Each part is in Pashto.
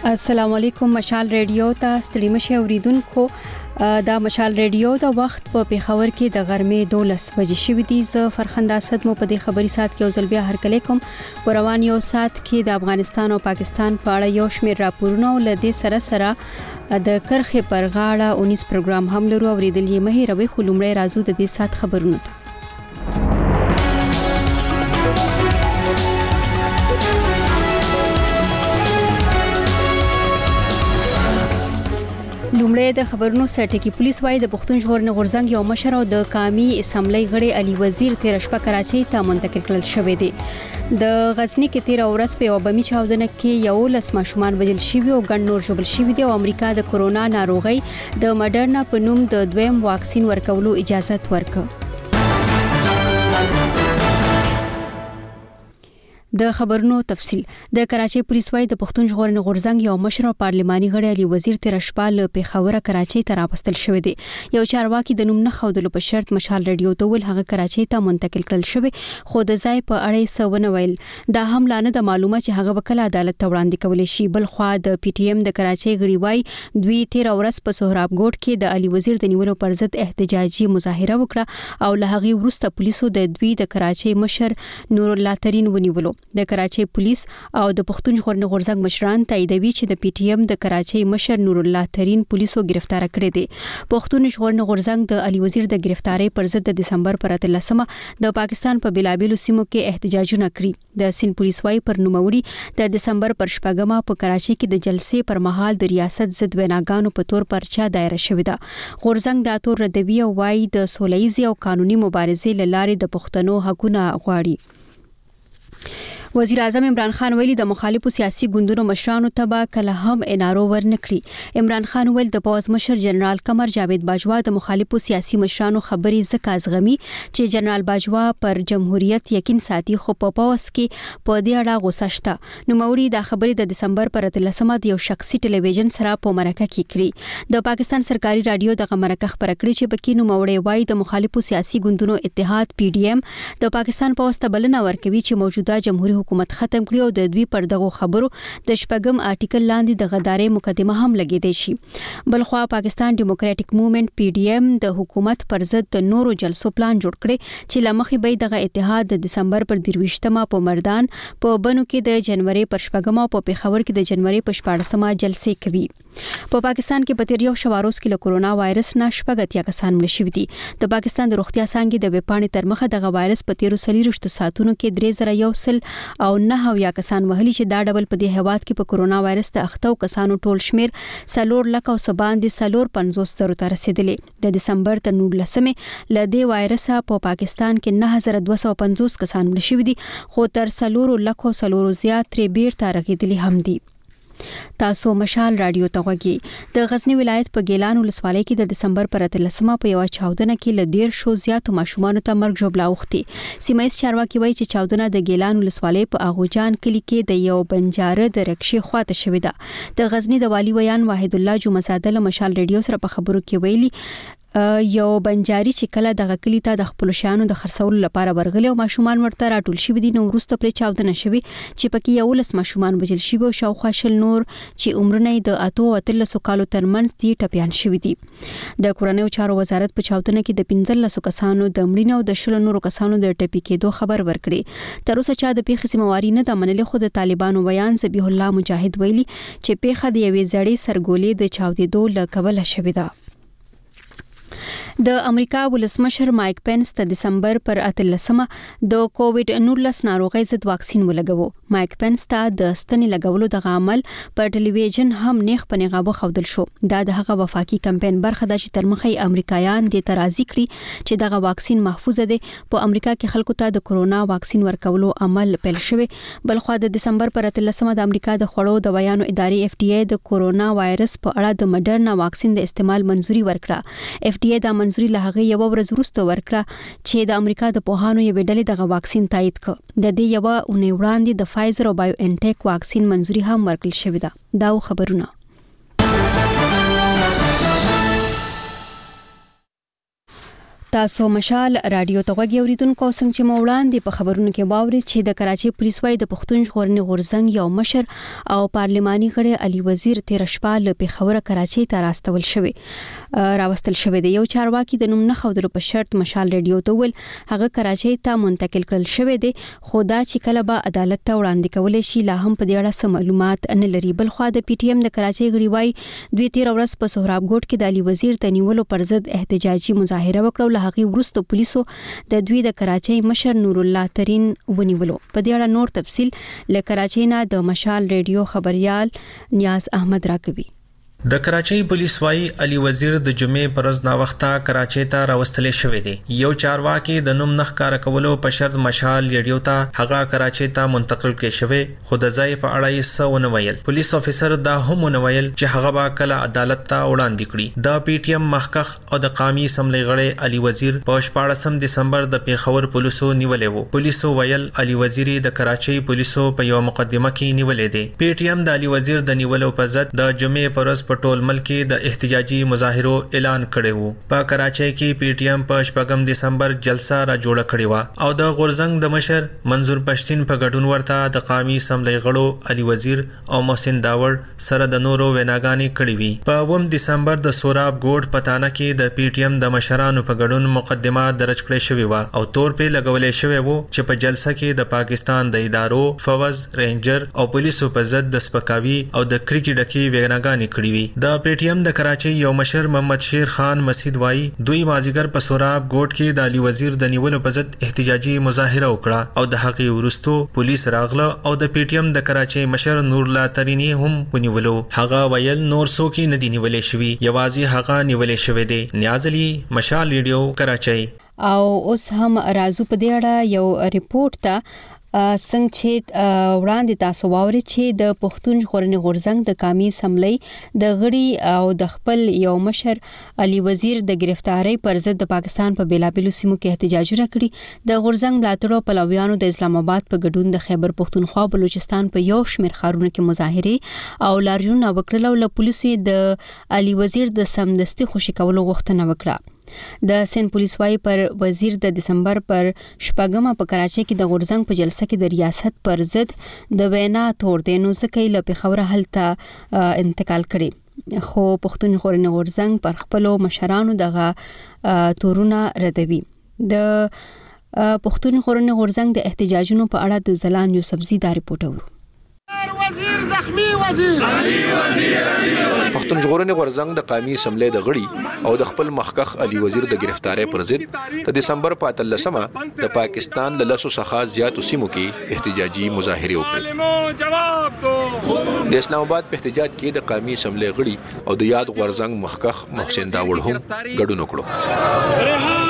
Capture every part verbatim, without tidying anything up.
السلام علیکم. مشال ریډیو ته ستړي مشه اوریدونکو. دا مشال ریډیو د وخت په پیښور کې د غرمې دولس بجې شوې دي. زه فرخنده اسد مو په دې خبري سات کې اوسل بیا هر کله کوم روان یو سات کې د افغانستان او پاکستان په اړه یو شمېر راپورونه ولدي سره سره د کرخې پر غاړه اونیس پروګرام هم لرو. اوریدل یې مه هیروئ. خو لومړی راځو د دې سات خبرونه ته. لومړی د خبرونو سرټکی. پولیس وايي د پښتون ژغورنې غورځنګ یو مشر او د قومي اسمبلی غړي علي وزیر تیر شپه کراچۍ ته منتقل کړل شوې دي. د غزنی کې تیر ورځ په وبمي چاودنه کې یو لس ماشومان وژل شوي او ګڼ نور ژوبل شوي دي او امریکا د کورونا ناروغي د مډرنا په نوم د دویم واکسین ورکولو اجازه ورکړه. د خبرونو تفصيل. د کراچۍ پولیس وايي د پښتون ژغورنې غورځنګ یو مشر او پارلماني غړي علي وزیر تیر شپه له پیښور کراچۍ ته راوستل شوی دی. یو چارواکي د نوم نه خودلو په شرط مشال ریډیو ته ول هغه کراچۍ ته منتقل کړل شوی، خو د ځای په اړه سونه ویل. دا هم لانه د معلومه چې هغه وکړه عدالت ته وړاندې کول شي. بل خو د پی ټی ایم د کراچۍ غړي وايي دوی تیر ورځ په سهراب ګوټ کې د علي وزیر د نیولو پر ضد احتجاجي مظاهره وکړه او له هغه وروسته پولیسو د دوی د کراچۍ مشر نور الله ترين ونیولو. د کراچۍ پولیس او د پښتون ژغورنې غورځنګ مشران تاییدوي چې د پی ټی ایم د کراچۍ مشر نور الله ترين پولیسو گرفتار کړی دی. پښتون ژغورنې غورځنګ د علي وزیر د گرفتاری پر ضد د دسمبر پر اتلسمه د پاکستان په بلابلو سیمو کې احتجاجونه کړی. د سین پولیس وايي پر نوموړي د دسمبر پر شپږمه په کراچۍ کې د جلسې پر مهال د ریاست ضد ویناګانو په تور پرچا دایره شوې ده. غورځنګ دا تور ردوي او وايي د سولهییزي او قانوني مبارزې لاره د پښتنو حقونه غواړي. وزیر اعظم عمران خان ویلي د مخالفو سیاسي ګوندونو مشرانو ته به کله هم انارو ورنکړي. عمران خان ویل د پوز مشر جنرال قمر جاوید باجوا د مخالفو سیاسي مشرانو خبرې زکه ازغمي چې جنرال باجوا پر جمهوریت یقین ساتي، خو په پوز کې په دې اړه غوسه شته. نو موري دا خبرې د دسمبر پر اتلسمه د یو شخصي ټلویزیون سره په مرکه کې کړې. د پاکستان سرکاري رادیو د مرکه خبره کړې چې بکې نو موري وايي د مخالفو سیاسي ګوندونو اتحاد پی ډی ایم د پاکستان په واسطه بلنه ورکوي چې موجوده جمهوریت حکومت ختم کړي او د دوی پر دغه خبرو د شپږم آرټیکل لاندې د غداري مقدمه هم لګیدي شي. بلخوا پاکستان ډیموکراټک موومېنت پی ډی ایم د حکومت پر ضد د نورو جلسو پلان جوړ کړي چې لمخې به دغه اتحاد د دسمبر پر درويشتمه په مردان په بنو کې د جنوري پر شپږمه په پیښور کې د جنوري په شپږمه جلسې کوي. په پاکستان کې په تیر یو شواروس کې له کورونا وایرس نه شپږ اتیا کسان مړ شوي دي. د پاکستان د روغتیا څانګې د وپاڼې تر مخه دغه وایرس په تیر سلیرشتو ساتونو کې درې زره یو سل او نه یا کسان وهلي چې دا ډول په دې هواد کې په کورونا وایرس د اختو کسانو ټول شمیر سلور لک او سباندې سلور پنځوس زره ته رسیدلی. د دسمبر تر نولسمه ل دې وایرس په پاکستان کې نه هزار دوه سوه پنځوس کسان مړ شوي دي، خو تر سلور لک او سلور زیات ترې بیرته رغیدلي هم دي. تاسو مشال رادیو ته غوږی. د غزنی ولایت په ګیلان ولسوالۍ کې د دسمبر پر اتلسمه په یو چاودنه کې ل ډیر شو زیاتو ماشومان ته مرګ ژوبلا وختي. سیمایي چارواکي وایي چې چاودنه د ګیلان ولسوالۍ په اغوجان کلی کې د یو بنجاره د رکشې خواته شوې ده. د غزنی د والی ویان واحد الله جمعزاده له مشال رادیو سره په خبرو کې ویلي یو بنجاري چې کله د غکلی ته د خپل شانو د خرڅولو لپاره ورغلی او ماشومان ورته راټول شوي دي، نو وروسته پر چاودنه شوي چې پکې یو لس ماشومان وژل شوي او شاوخوا شل نور چې عمرونه د اتو او اتلسو کالو ترمنځ دي ټپيان شوي دي. د کورنیو چارو وزارت په چاودنه کې د پنځلسو کسانو د مړینې او د شل نورو کسانو د ټپي کېدو خبر ورکړي. تر اوسه چا د پیښې سیمواري نه د منلې، خو د طالبانو بیان ذبیح الله مجاهد ویلي چې پیښه د یوې زړې سرګولې د چاودېدو له کبله شوې ده. د امریکا ولسمشر مایک پنس د دسمبر پر اتلسمه د کووډ نولس ناروغي ضد واکسین ولګوو. مایک پنس ته د ستنې لګولو د عمل پر ټلویزیون هم نیخ په نغابه خودل شو. دا د هغه وفاقي کمپاین برخه ده چې تر مخې امریکایان د ترازی کړي چې دغه واکسین محفوظ دی. په امریکا کې خلکو ته د کورونا واکسین ورکولو عمل پیل شوی. بلخو د دسمبر پر اتلسمه د امریکا د خوړو د بیانو ادارې اف ډي ای د کورونا وایرس په اړه د مډرنا واکسین د استعمال منزوري ورکړه. اف ډي ای د منزوري له هغه یو ورځ وروسته ورکړه چې د امریکا د پوهانو یو ډلې دغه واکسین تایید کړ. د دې یو اونۍ وړاندې د فایزر او بایو انټیک واکسین منزوري هم ورکړل شوې ده. دا خبرونه. تاسو مشال رادیو ته غوږی اوریدونکو څنګه چې موړاندې په خبرونو کې واوري چې د کراچي پولیس وايي د پښتون ژغورنې غورځنګ یو مشر او پارلماني غړي علي وزیر تیر شپه له پیښور کراچي ته راستول شوی راوستل شوی دی. یو چارواکي د نوم نه خودلو په شرط مشال رادیو ته ول هغه کراچي ته منتقل کړل شوی دی، خو دا چې کله به عدالت ته وړاندې کولای شي لا هم په دې اړه سم معلومات نه لري. بل خو د پی ټی ایم د کراچي غړي وايي دوی تیر ورځ په سهراب ګوټ کې د علي وزیر ته نیولو پر ضد احتجاجي مظاهره وکړه. هغه ورستو پولیسو د دوی د کراچي مشر نور الله ترين ونیولو. په دې اړه نور تفصيل له کراچي نه د مشال رادیو خبريال نیاز احمد راکوي. د کراچي پولیس وايي علي وزیر د جمعې پرز نا وخته کراچي ته راوستل شوی دی. یو چارواکي د نوم نخ کار کولو په شرط مشال رادیو ته هغه کراچي ته منتقل کړي شوی، خو د ځای په اړه یې څه ونه ویل. پولیس افیسر دا هم ونه ویل چې هغه به کله عدالت ته وړاندې کړي. د پی ټی ایم مخکخ او د قومي اسمبلی غړي علي وزیر په شپاړسم دسمبر د پیښور پولیسو نیولې وو. پولیسو ویل علي وزیر د کراچي پولیسو په یو مقدمه کې نیولې دی. پی ټی ایم د علي وزیر د نیولو په ضد د جمعې پرز په ټول ملک د احتجاجي مظاهرو اعلان کړی وو. په کراچۍ کې پی ټی ایم په شپږم دسمبر جلسه را جوړه کړې و او د غورځنګ د مشر منظور پښتين په ګډون ورته د قومي اسمبلی غړو علي وزیر او محسن داوړ سره د نورو ویناګانې کړې وي. په اووم دسمبر د سوراب ګوټ پتانه کې د پی ټی ایم د مشرانو په ګډون مقدمه درج کړې شوې و او تور په لګولې شوې وو چې په جلسه کې د پاکستان د ادارو فوز رینجر او پولیسو په ضد د سپکاوي او د کریکټ ډکی ویناګانې کړې وي. د پی ټی ایم د کراچۍ یو مشر محمد شیر خان مسعود وایي دوی مازیګر په سوراب ګوټ کې د علي وزیر د نیولو په ضد احتجاجي مظاهره وکړه او د هغې وروستو پولیس راغله او د پی ټی ایم د کراچۍ مشر نور الله ترين هم ونیولو. هغه ویل نور څوک نه دي نیولې شوی، یوازې هغه نیولې شوی دی. نیاز علي، مشال ریډیو، کراچۍ. او اوس هم راځو په دې اړه یو ریپورت ته څنګه چې وړاندې تاسو واوري چې د پښتون ژغورنې غورځنګ د قومي اسمبلی د غړي او د خپل یو مشر علي وزیر د گرفتاری پر ضد د پاکستان په بیلابیلو سیمو کې احتجاجونه کړي. د غورځنګ ملاتړو پلویانو د اسلام آباد په ګډون د خیبر پښتونخوا بلوچستان په یو شمېر ښارونو کې مظاهره او لاریونونه وکړل او له پولیسو د علي وزیر د سمدستي خوشي کولو غوښتنه وکړه. د سین پولیس وايي پر وزیر د دسمبر پر شپږمه په کراچۍ کې د غورځنګ په جلسه کې د ریاست پر ضد د وینا تور دینو ځکه له پیښور هلته انتقال کړي، خو پښتون ژغورنې غورځنګ پر خپلو مشرانو دغه تورونه ردوي. د پښتون ژغورنې غورځنګ د احتجاجونو په اړه د زلان یوسفزي دا ریپورت اورو. وزیر زخمی وزیر علي وزیر پښتون ژغورنې غورځنګ د قومي اسمبلی د غړي او د خپل مخکخ علي وزیر د گرفتاری پر ضد د دسمبر په اتلسمه د پاکستان له لسو څخه زیاتو سیمو کې احتجاجي مظاهره وکړې. د اسلام آباد په احتجاج کې د قومي اسمبلی غړي او د یاد غورځنګ مخکخ محسن داوړ هم ګډون وکړو.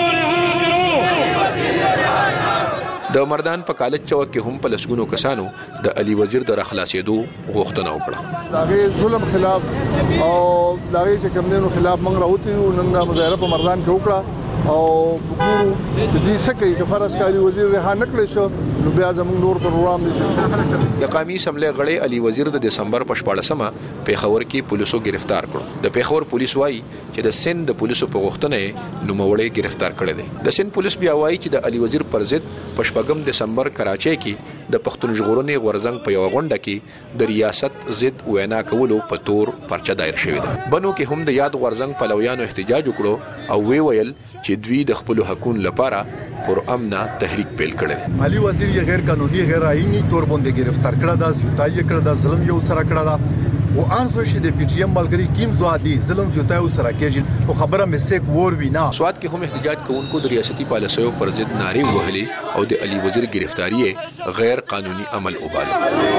د مردان په کالج چوک کې هم په لسګونو کسانو د علي وزیر د راخلاصېدو غوښتنه وکړه. دغه ظلم خلاف او دغه چې کومنو خلاف موږ راوتی نن د مظاهره په مردان کې وکړه او ګورو چې دې سکه کې فرض کاری وزیر رها نکړي شو نو بیا زموږ نور پروګرام نشي. د قومي اسمبلی غړي علي وزیر د دسمبر په شپاړسمه پیښور کې پولیسو گرفتار کړو. د پیښور پولیس وايي چې د سند د پولیسو په غوښتنه نوموړی گرفتار کړی دی. د سند پولیس بیا وايي چې د علي وزیر پر ضد په شپږم دسمبر کراچۍ کې د پښتون ژغورنې غورځنګ په یو غونډه کې د ریاست ضد وینا کولو په تور پرچه دایر شوی دی. بنو کې هم د یاد غورځنګ پلویانو احتجاج وکړو او وی ویل چې دوی د خپل حقوقو لپاره پر امنا تحریک پیل کړل. علي وزیر یې غیر قانوني غیر آئینی تور باندې گرفتار کړه دا زیاتای کړه دا ظلم یو سره کړه دا او ارزو شي د پی ټی ایم ملګری کیم زوادي ظلم زیاتای سره کېږي او خبره مې سیک ور وینا. سواد کې هم احتجاج کوونکو د ریاستي پالیسیو پر ضد نارې وهلې او د علي وزیر گرفتاری غیر قانوني عمل وباله.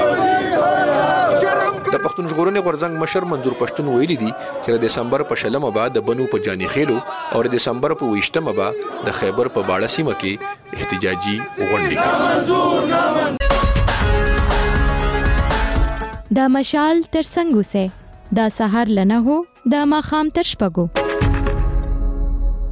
د پښتون ژغورنې غورځنګ مشر منظور پښتون ویلي دي چې د دسمبر په شلمه بعد د بنو په جاني خېلو او د دسمبر په ویشتمه بعد د خیبر په باړه سیمه کې احتجاجي غونډې. دا مشال تر څنګه سه دا سحر لنه هو دا ماخام تر شپګو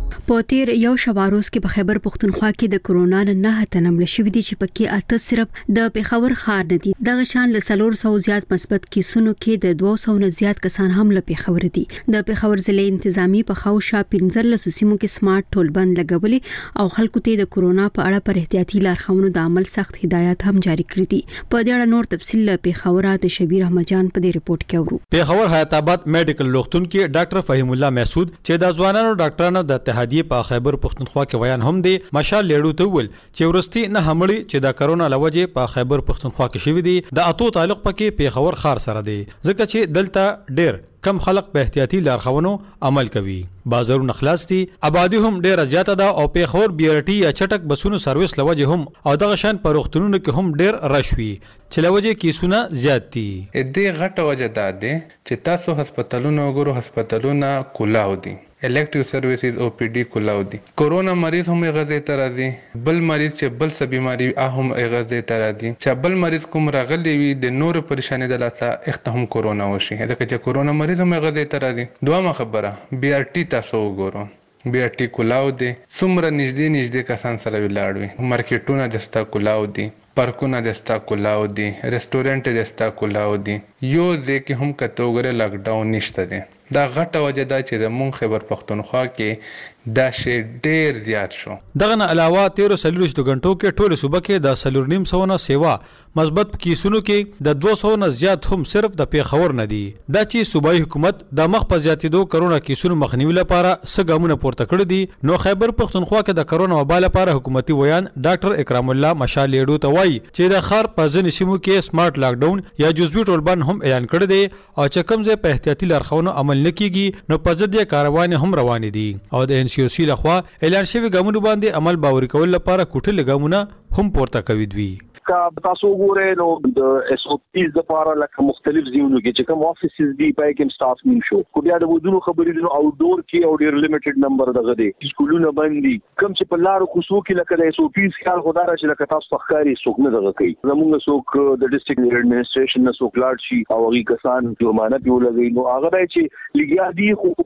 په تیر یو شواروز کې په خیبر پختونخوا کې د کرونا نه تنمل شوې دي چې پکې اته صرف د پیښور ښار نه دي دغه شان له څلور سوه زیات مثبت کیسونو کې د دوه سوه نه زیات کسان هم له پیښور دي د پیښور ضلع انتظامی په خوشا پنځلس سیمو کې سمارټ ټولبند لګولې او خلکو ته د کرونا په اړه پر احتیاطي لارښوونو د عمل سخت هدایت هم جاری کړې دي په دې اړه نور تفصیل له پیښور د شبیر احمد جان په دې رپورت کې اورو پیښور حیات آباد میډیکل روغتون کې ډاکټر فهیم الله مسعود چې د ځوانانو ډاکټرانو د اتحادیې په خیبر پختونخوا کې بیان هم دی مشال لیړو ته ول چې ورستي نه همړي چې د کرونا لوجه په خیبر پختونخوا کې شوې دي د اتو تعلق پکې پیښور ښار سره دی ځکه چې دلته ډېر کم خلق په احتیاطي لارښوونو عمل کوي بازارونه خلاص دي آبادی هم ډېر زیاته ده او پیښور بیرټي یا چټک بسونو سرویس لوجه هم او دغه شان په روغتونونو کې هم ډېر رشوي چې لوجه کیسونه زیات دي دې غټه وجه ده چې تاسو هسپتالونو وګورو هسپتالونه کولاو دي الیکټیو سرویسز او پی ډی کولاو دي کورونا مریض هم غزې ته راځي بل مریض چې بل څه بیماری هم غزې ته راځي چې بل مریض کوم راغلی وي د نور پریشانی د لاسه اخته هم کورونا وشي ځکه چې کورونا مریض هم غزې ته راځي دوامه خبره بی آر ټي تاسو وګورو بی آر ټي کولاو دي څومره نږدې نږدې کسان سره ولاړ وي مارکیټونه دستا کولاو دي پارکونه دستا کولاو دي ریسټورانټ دستا کولاو دي یو ځکه هم کته وګره لاک ډاون نشته دي دا غټه وجه ده چې د مون خیبر پختونخوا کې دا شی ډیر زیات شو دغه نه علاوه تیرو سلوش د غنټو کې ټوله صوبه کې د سلور نیم سونه سیوا مثبت کیسونو کې د دوه سوه نه زیات هم صرف د پیښور نه دي دا چې صوبایي حکومت د مخ په زیاتېدو کرونا کیسونو مخنیوي لپاره سګامونه پورته کړی دي نو خیبر پختونخوا کې د کرونا وبا لپاره حکومتي ویان ډاکټر اکرام الله مشال لیډو ته وایي چې د خار په ځینې سیمو کې سمارټ لاک ډاون یا جزوي ټولبند هم اعلان کړی دی او چې کوم ځای په احتیاطي لارښوونو عمل نه کیږي نو په ضد یې کاروانې هم روانې دي او د ان سی او سی لخوا اعلان شوی ګامونو باندې عمل باوري کول لپاره کوټل ګامونه هم پورته کوي دوی کا تاسو ګورئ نو د اس او پیز د لپاره لکه مختلف ځایونو کې چې کوم افیسز دي پای کې سټاف نیم شو کو بیا د ودونو خبرې دي او ډور کې او ډیر لیمیټډ نمبر دغه دي سکولونه باندې کوم چې په لارو کوڅو کې لکه د اس او پیز خیال خدای را چې لکه تاسو فخاري څوک نه دغه کوي زموږ څوک د ډیسټریکټ ایډمنسټریشن نه څوک لاړ شي او هغه کسان جرمانه پیولږي نو هغه دی چې لګیا دي خو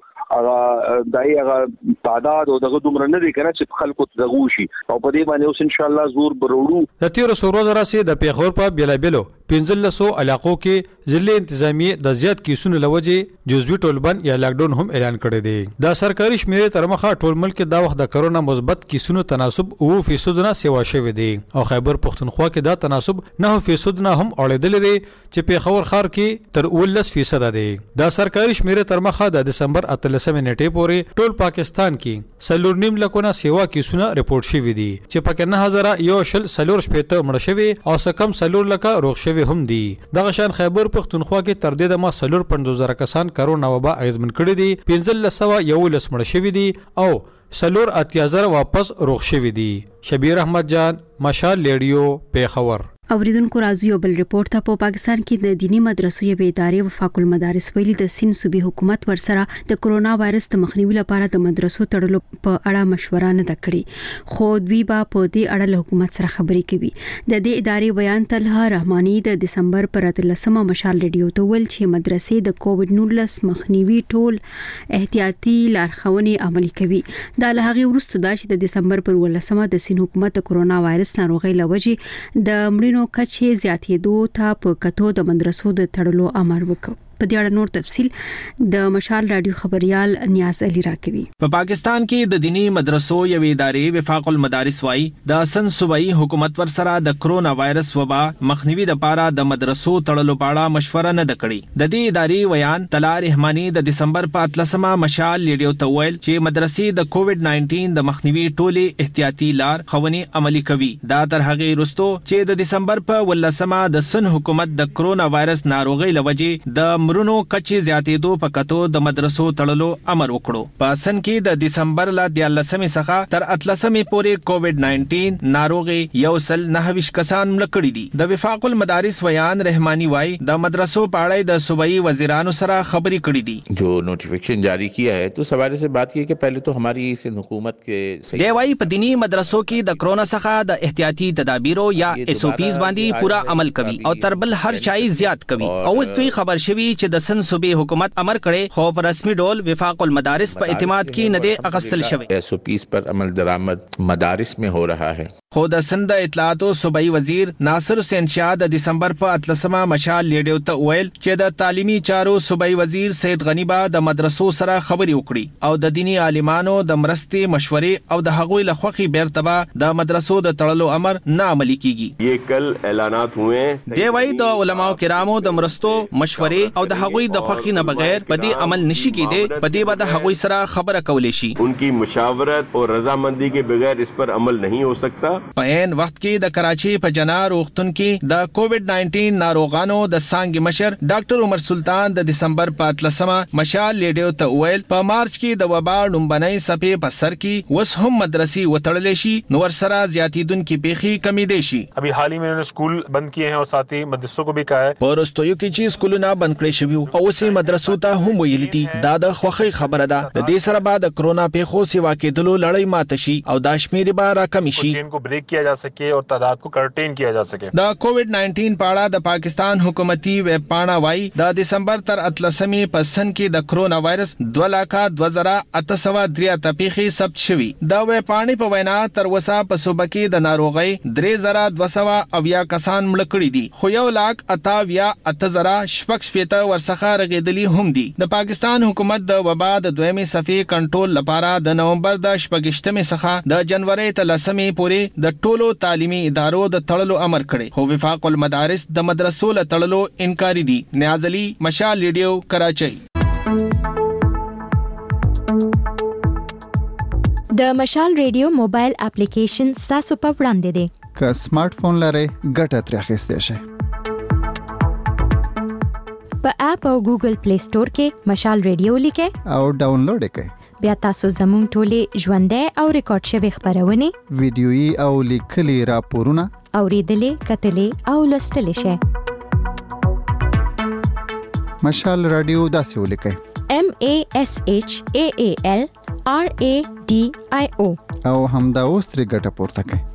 هغه دای هغه تعداد او دغه دومره نه دي کنه چې خلکو ته دغه شي او په دې باندې اوس ان شاء الله زور بروړو د تیر سورو دراسه د پیښور په بیلابلو پنځلسو علاقو کې ضلع انتظامی د زیات کیسونو لوجه جزوي ټولبند یا لاک ډاون هم اعلان کړی دی د سرکاري شمیرې تر مخه ټول ملک د وخت د کرونا مثبت کیسونو تناسب اوه فیصد نه سیوا شوی دی او خیبر پختونخوا کې دا تناسب نه فیصد نه هم اړیدل لري چې پیښور ښار کې تر اوولس فیصد دی د سرکاري شمیرې تر مخه د دسمبر اتلسمه نیټې پورې ټول پاکستان کې سلور نیم لکونه سیوا کیسونه ریپورت شوی دي چې پکې نه هزار یو شل سلور شپېته مړ شوی او سکم سلور لکه روغ شوی هم دي دغه شان خیبر پختونخوا کې تر دې د ما سلور پنځوس زره کسان کرونا وبا اغیزمن کړي دي پنځلس سوه یولس مړ شوي دي او سلور اتیا زره واپس روغ شوي دي شبیر احمد جان مشال لیډیو پیښور اوریدونکو راځي یو بل ریپورت ته په پاکستان کې د دینی مدرسو یو ادارې وفاق المدارس ویلي د سین صوبې حکومت ورسره د کرونا وایرس د مخنیوي لپاره د مدرسو تړلو په اړه مشوره نه کړې خو دوی به په دې اړه له حکومت سره خبرې کوي د دې ادارې بیان طلحه رحماني د دسمبر پر اتلسمه مشال ریډیو ته ویل چې مدرسې د کووډ نولس مخنیوي ټول احتیاطي لارښوونې عملي کوي دا له هغه وروسته دا چې د دسمبر پر ولسمه د سین حکومت د کرونا وایرس ناروغي لوجه د مړینو کچې زیاتېدو ته په کتو د مدرسو د تړلو امر وکړ په دې اړه نور تفصیل د مشال رادیو خبريال نیاز علي راکوي په پاکستان کې د دینی مدرسو یو ادارې وفاق المدارس وای د سن صوبایي حکومت ورسره د کرونا وایرس وبا مخنیوي لپاره د مدرسو تړلو په اړه مشوره نه کړې د دې ادارې ویان طلحه رحماني د دسمبر په اتلسمه مشال لیډیو ته ویل چې مدرسې د کووډ نایزده د مخنیوي ټولې احتیاطي لار خونې عملي کوي دا تر هغه وروسته چې د دسمبر په ولسمه د سن حکومت د کرونا وایرس ناروغي لوجه د مرونو کچې زیاتېدو په کتو د مدرسو تړلو امر وکړو په سن کې د دسمبر ل دیارلسمې څخه تر اتلسمې پورې کووډ نایزده ناروغي یو سل نهه کسان مړ کړي دي د وفاق المدارس ویان رحمانی وای د مدرسو په اړه د صوبایي وزیرانو سره خبرې کړې دي جو نوټیفیکیشن جاری کیا ہے تو اس حوالے سے بات کی کہ پہلے تو ہماری سندھ حکومت کے دی وای په دینی مدرسو کې د کرونا څخه د احتیاطي تدابیرو یا ایس او پیز باندې پورا عمل کوي او تربل هر چای زیات کوي او اوس دوی خبر شوی چې د سن صوبې حکومت امر کړي خو په رسمي ډول وفاق المدارس په اعتماد کې نه دی اغستل شوی. ایس او پیز پر عمل درآمد مدارس में हो रहा है. خو د سند اطلاعات او صوبایي وزیر ناصر حسین شاه د دسمبر په اتلسمه مشال لیډیو ته ویل چې د تعلیمي چارو صوبایي وزیر سید غنی با د مدرسو سره خبري وکړي او د دینی عالمانو د مرستې مشورې او د هغوی لخوخي بیرتبه د مدرسو د تړلو امر نه عملي کیږي. یہ کل اعلانات ہوئے ہیں. دی وايي د علماء کرامو د مرستو مشورې او د هغوی د خوخي نه بغیر په دې عمل نشي کېده. په دې باندې هغوی سره خبره کولې شي. ان کی مشاورت اور رضامندی کے بغیر اس پر عمل نہیں ہو سکتا. په عین وخت کې د کراچي په جنار روغتون کې د کووډ نائنټین ناروغانو د څانګې مشر ډاکټر عمر سلطان د دسمبر په اتلسمه مشال لیډیو ته ویل په مارچ کې د وبا لومبنۍ څپې په سر کې وس هم مدرسې وتړلې شي نو ورسره زیاتیدونکو پیخي کمی دی شي. ابھی حال ہی میں انہوں نے اسکول بند کیے ہیں اور ساتھ ہی مدرسوں کو بھی کہا ہے. په وروستیو کې چې اسکولونه بند کړي شوي او اوسې مدرسو ته هم ویلي دي دا د خوښۍ خبره ده. د دې سره بعد کرونا پیښو سیوا کېدلو لړۍ ماته شي او دا شمېر به راکمې شي. چین کو بریک کیا جا سکے اور تعداد کو کنٹین کیا جا سکے. د کووډ نائنټین پاړه د پاکستان حکومتي ویب پاڼه وایي د دسمبر تر اتلسمې په سن کې د کرونا وایرس دوه لکه دوه زره اته سوه درې تپیخي ثبت شوي. د ویب پاڼې په وینا تر وسه په صوبه کې د ناروغۍ درې زره دوه سوه اویا کسان مړه کړي دي خو یو لاک اته اویا اته زره شپږ شپېته ورڅخه رغېدلي هم دي. د پاکستان حکومت د وبا د دویمې صفحې کنټرول لپاره د نومبر د شپږشتمې څخه د جنوري تر لسمې پورې د ټولو تعلیمي ادارو د تړلو امر کړي خو وفاق المدارس د مدرسو له تړلو انکاري دي. نیاز علي، مشال ریډیو، کراچۍ. د مشال ریډیو موبایل اپلیکیشن تاسو په وړاندې دی. که سمارټ فون لرئ ګټه ترې اخیستی شئ. په اپ او ګوګل پلی سٹور کې مشال ریډیو لیکئ او ډاونلوډ یې کړئ. بیا تاسو زموږ ټولې ژوندۍ او ریکارډ شوي خپرونې ویډیويي او لیکلي راپورونه اوریدلې، کتلې او لوستلې شئ. مشال رادیو داسې ولیکئ: M A S H A A L R A D I O او همدا اوس ترې ګټه پورته کړئ.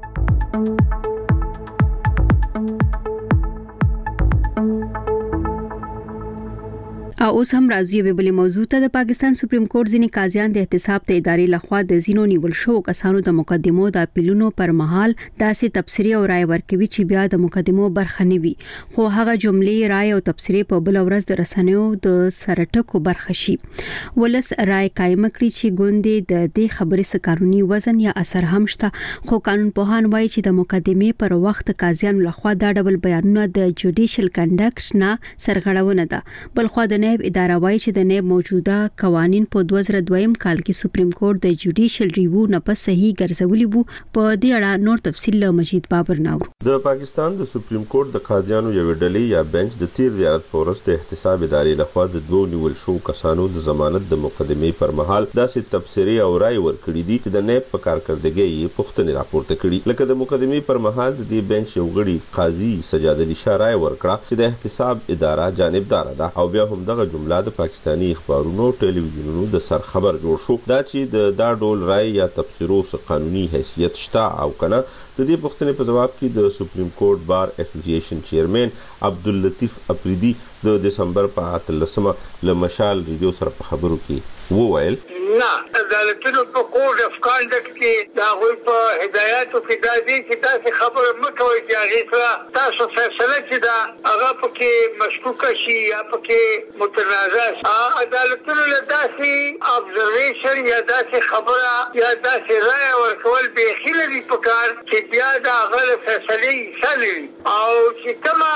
او اوس هم راځي به بلې موضوع ته. د پاکستان سپریم کورټ ځینې قاضیان د احتساب ته ادارې لخوا د زینو نیول شو کسانو د مقدمو د اپیلونو پر مهال داسې تبصرې او رائے ورکوي چې بیا د مقدمو برخه نه وي خو هغه جملې رائے او تبصرې په بل ورځ د رسنیو د سرټکو برخه شي. ولس رائے قائم کړي چې ګوندې د دې خبرې څخه قانوني وزن یا اثر هم شته خو قانون پوهان وایي چې د مقدمې پر وخت قاضیانو لخوا دا ډول بیانونه د جوډیشل کنډکټ نه سرغړونه ده. بل خو د نائب اداره وایي چې د نائب موجوده قوانين په دوه زره دوه کال کې سپریم کورټ د جوډیشل ریویو نه پس صحیح ګرځولي وو. په دې اړه نور تفصیل له مجید بابر ناورو. د پاکستان د سپریم کورټ د قاضیانو یو ډلې یا بنچ د تیر زیارت پورس د احتساب ادارې لخوا د دوه نیول شو کسانو د ضمانت د مقدمې پر مهال داسې تبصرې او رائے ورکړي دي چې د نائب په کارکړدګۍ یې پوښتنې راپورته کړي. لکه د مقدمې پر مهال د دې بنچ یو غړي قاضي سجاد علي شاه رائے ورکړه چې د احتساب اداره جانبدار ده او بیا هم دغه جمله د پاکستانی اخبارونو ټلویزیونونو د سر خبر جوړ شو دا چې د دا ډول رائے یا تبصرو څخه قانوني حیثیت شته او کنه. د دې پوښتنې په جواب کې د سپریم کورټ بار اسوسییشن چیرمن عبداللطیف اپریدي د دسمبر په اتلسمه له مشال ریډیو سره په خبرو کې وویل: نه عدالتونو په کوډ اف کانډکټ کې دا غوي په هدایاتو کې دا دي چې تاسو خبره مکوئ چې هغه سره تاسو فیصله چې دا هغه پکې مشکوک شي یا پکې متنازع شي. عدالتونو له داسې ابزرویشن یا داسې خبره یا داسې رائے ورکول به خیله دي پکار چې بیا دا هغه فیصله سالي او چې کما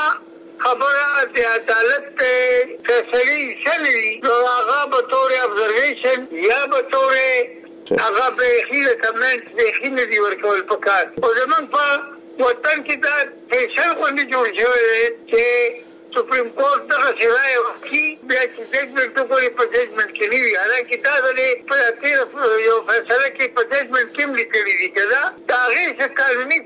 خبره د عدالت فیصله سالي نو هغه به تور ابزرویشن یا به تور هغه به خیله کمنټ به خیله دي ورکول پکار. او زمونږ په وطن کې دا فیصله غونډه جوړ شوې چې سپریم کورټ دغه شرایع وکړي بیا چې ججمنټ وکړي په ججمنټ کې نه وي. حالانکه دا د په تیر یو فیصله کې په ججمنټ کې هم لیکلي دي که دا د هغې څه قانوني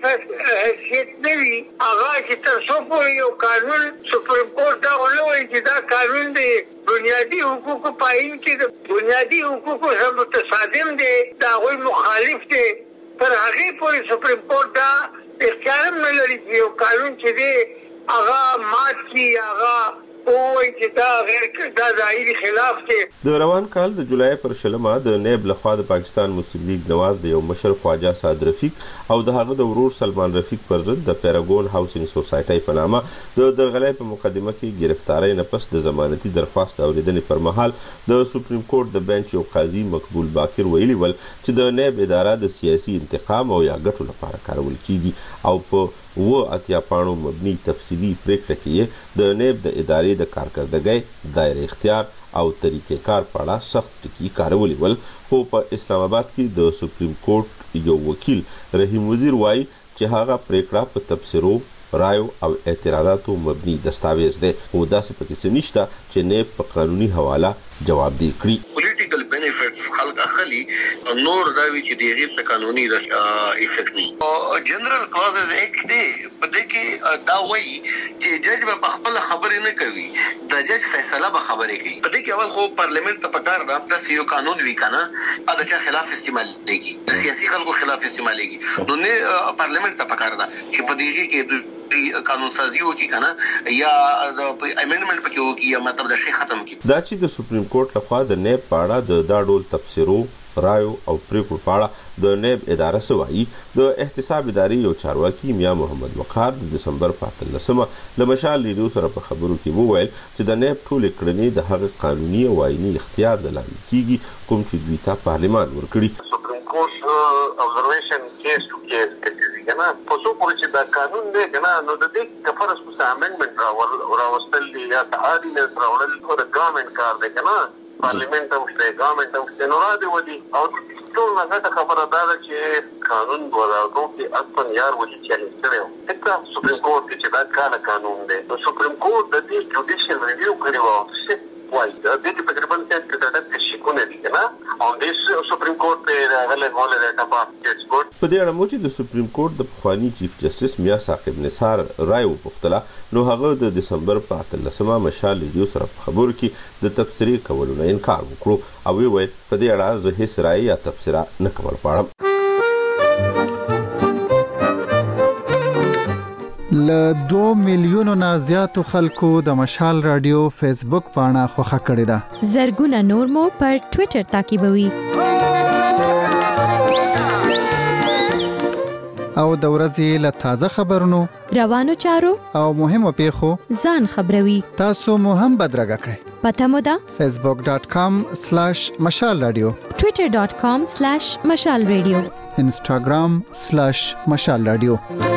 حیثیت نه وي هغه چې تر څو پورې یو قانون سپریم کورټ دا ونه وایي چې دا قانون دی بنیادي حقوقو پایین کې د بنیادي حقوقو سره متصادم دی د هغوی مخالف دی تر هغې پورې سپریم کورټ دا اختیار هم نه لري چې یو قانون چې دی هغه مات کی هغه او چې دا غیر دا ظاهري خلاف دی. د روان کال د جولای پر شلمه د نیب لخوا د پاکستان مسلم لیگ نواز د یو مشر خواجه سعد رفیق او د هغه د ورور سلمان رفیق پر ضد د پیراګون هاوسینګ سوسایټي په نامه د درغلۍ په مقدمه کې گرفتاری نه پس د ضمانتي درخواست اوریدنې پر مهال د سپریم کورټ د بنچ یو قاضي مقبول باکر ویلي ول چې د نیب اداره د سیاسي انتقام او یا ګټو لپاره کارول کیږي او په و اتیا پاڼو مبني تفصیلي پریکړه کې د نیب د ادارې د کارکردګۍ دایره اختیار او طریقې کار په اړه سخت ټکي کارولي ول. خو په اسلام آباد کې د سپریم کورټ یو وکیل رحیم وزیر وایي چې هغه پریکړه په تبصرو رایو او اعتراضاتو مبني دستاویز دی او داسې پکې څه نشته چې نیب په قانوني حواله جواب دی کړي. پولیټیکل بینیفټس خلک اخلي نور دا وی چې د غیر قانوني د افیکټ نه او جنرال کلازز ایکټ دی په دې کې دا وایي چې جج به خپل خبرې نه کوي د جج فیصله به خبرې کوي. په دې کې اول خو پارلیمنت ته پکار دا د یو قانون وی کنه ا د چا خلاف استعمال دیږي د سیاسي خلکو خلاف استعمالېږي نو نه پارلیمنت ته پکار دا چې په دې کې قانون سازي وکړي کنه یا د امندمنت پکې وکړي یا مطلب د شی ختم کړي. دا چې د سپریم کورټ لخوا د نیب په اړه د دا ډول تبصرو رایو او پریکړو په اړه د نیب اداره سوایي د احتساب ادارې یو چارواکي میا محمد وقار د دسمبر په اتلسمه له مشال ریډیو سره په خبرو کې وویل چې د نیب ټولې کړنې د هغه قانوني او آئیني اختیار د لاندې کیږي کوم چې دوی ته پارلمان ورکړي. سپریم کورټ observation case to case کوي کنه په څو پورې چې دا قانون دی کنه نو د دې کفرس په امندمنت راول راوستل دي یا تعادل راول او د ګورنمنت کار دی کنه پارلیمنت هم شته ګورنمنت هم شته نو را دی ودی او ټول هغه خبره ده چې قانون ورغو کې اصلا یار ودی چې لري دا سپریم کورټ چې دا کاله قانون دی نو سپریم کورټ د دې جوډیشل ریویو کړی و چې وایي د دې په تقریبا څه کې د شکونه دي کنه او د سپریم کورټ په هغه له له ټاپا چې په دې اړه مو چې د سپریم کورټ د پخوانی چیف جسټس میا ثاقب نثار رائے وپوښتله نو هغه د دسمبر په اتلسمه مشال ریډیو سره په خبرو کې د تبصرې کولو نه انکار وکړو او ویل په دې اړه زه هیڅ رائے یا تبصره نه کول غواړم. ل دو میلیونو نه زیاتو خلکو د مشال رادیو فیسبوک پاڼه خوښه کړې ده. زرګونه نور مو پر ټوئیټر تعقیبوي. او د ورځې له تازه خبرونو روانو چارو او مهمو پیښو ځان خبروي. تاسو مو هم بدرګه کړئ. پته مو ده facebook dot com slash mashal radio twitter dot com slash mashal radio instagram slash mashal radio.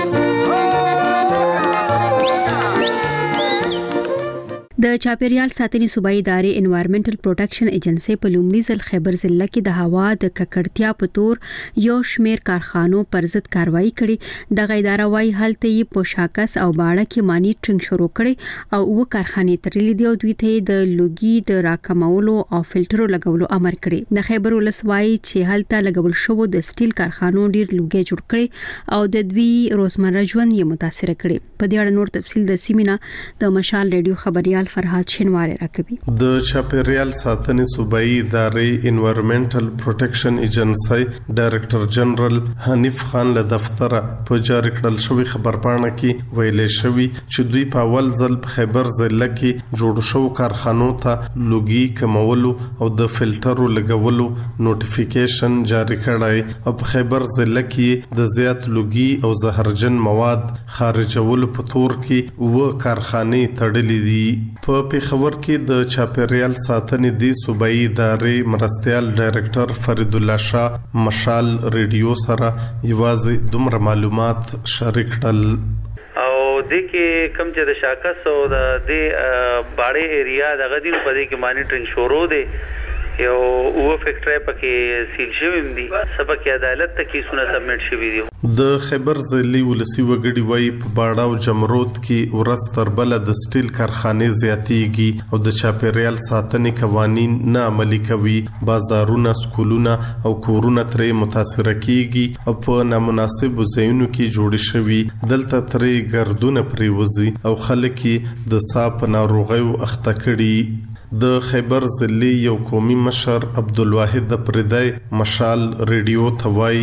د چاپیریال ساتنې صوبایي ادارې انوایرنمنټل پروټیکشن ایجنسی په لومړي ځل خیبر ضلع کې د هوا د ککړتیا په تور یو شمیر کارخانو پر ضد کاروایی کړې. دغه اداره وايي هلته یې په شاکس او باړه کې مانیټرینګ شروع کړي او و کارخانې تړلې دي او دوی ته د لوګي د راکمولو او فلټرو لګولو امر کړي. د خیبر ولسوالۍ چې هلته لګول شوی د سټیل کارخانو ډیر لوګي جوړ کړي او د دوی روزمره ژوند یې متاثر کړي. په دې اړه نور تفصیل د سیمینا د مشال ریډیو خبريال فرحات شینواری راکوي. د چاپیریال ساتنې صوبایي ادارې انوایرنمنټل پروټیکشن ایجنسی ډایریکټر جنرال حنیف خان له دفتر په جاری کړل شوی خبرپاڼه کې ویلې شوی چې دوی په اول ځل په خیبر ضلع کې جوړ شو کارخانو ته لوګي کمولو او د فلټرو لګولو نوټیفیکیشن جاری کړای او په خیبر ضلع کې د زیات لوګي او زهرجن مواد خارجولو په تور کې و کارخانې تړلې دي. په پیښور کې د چاپیریال ساتنې د صوبایي ادارې مرستيال ډایریکټر فرید الله شاه مشال ریډیو سره یوازې دومره معلومات شریک کړل. او د کې کم چې د شاکس او د د باړې ایریا د غدي په دې کې مانیټرینګ شروع دی یو او فیکټری پکې سیل شوی دی سبق عدالت ته کیسونه سبمټ شوی دی. د خیبر ضلعي ولسی وګړي وای په باړه او جمرود کې ورستر بل د سټیل کارخانې زیاتېږي او د چاپیریال ساتنې قوانین نه عملي کوي. بازارونه سکولونه او کورونه ترې متاثر کیږي او په نامناسب ځایونو کې جوړ شوي دلته ترې ګردونه پریوزي او خلک د صاف ناروغیو اخته کړي. د خیبر ضلعي یو قومي مشر عبدالواحد پردای مشال ریډیو ته وایي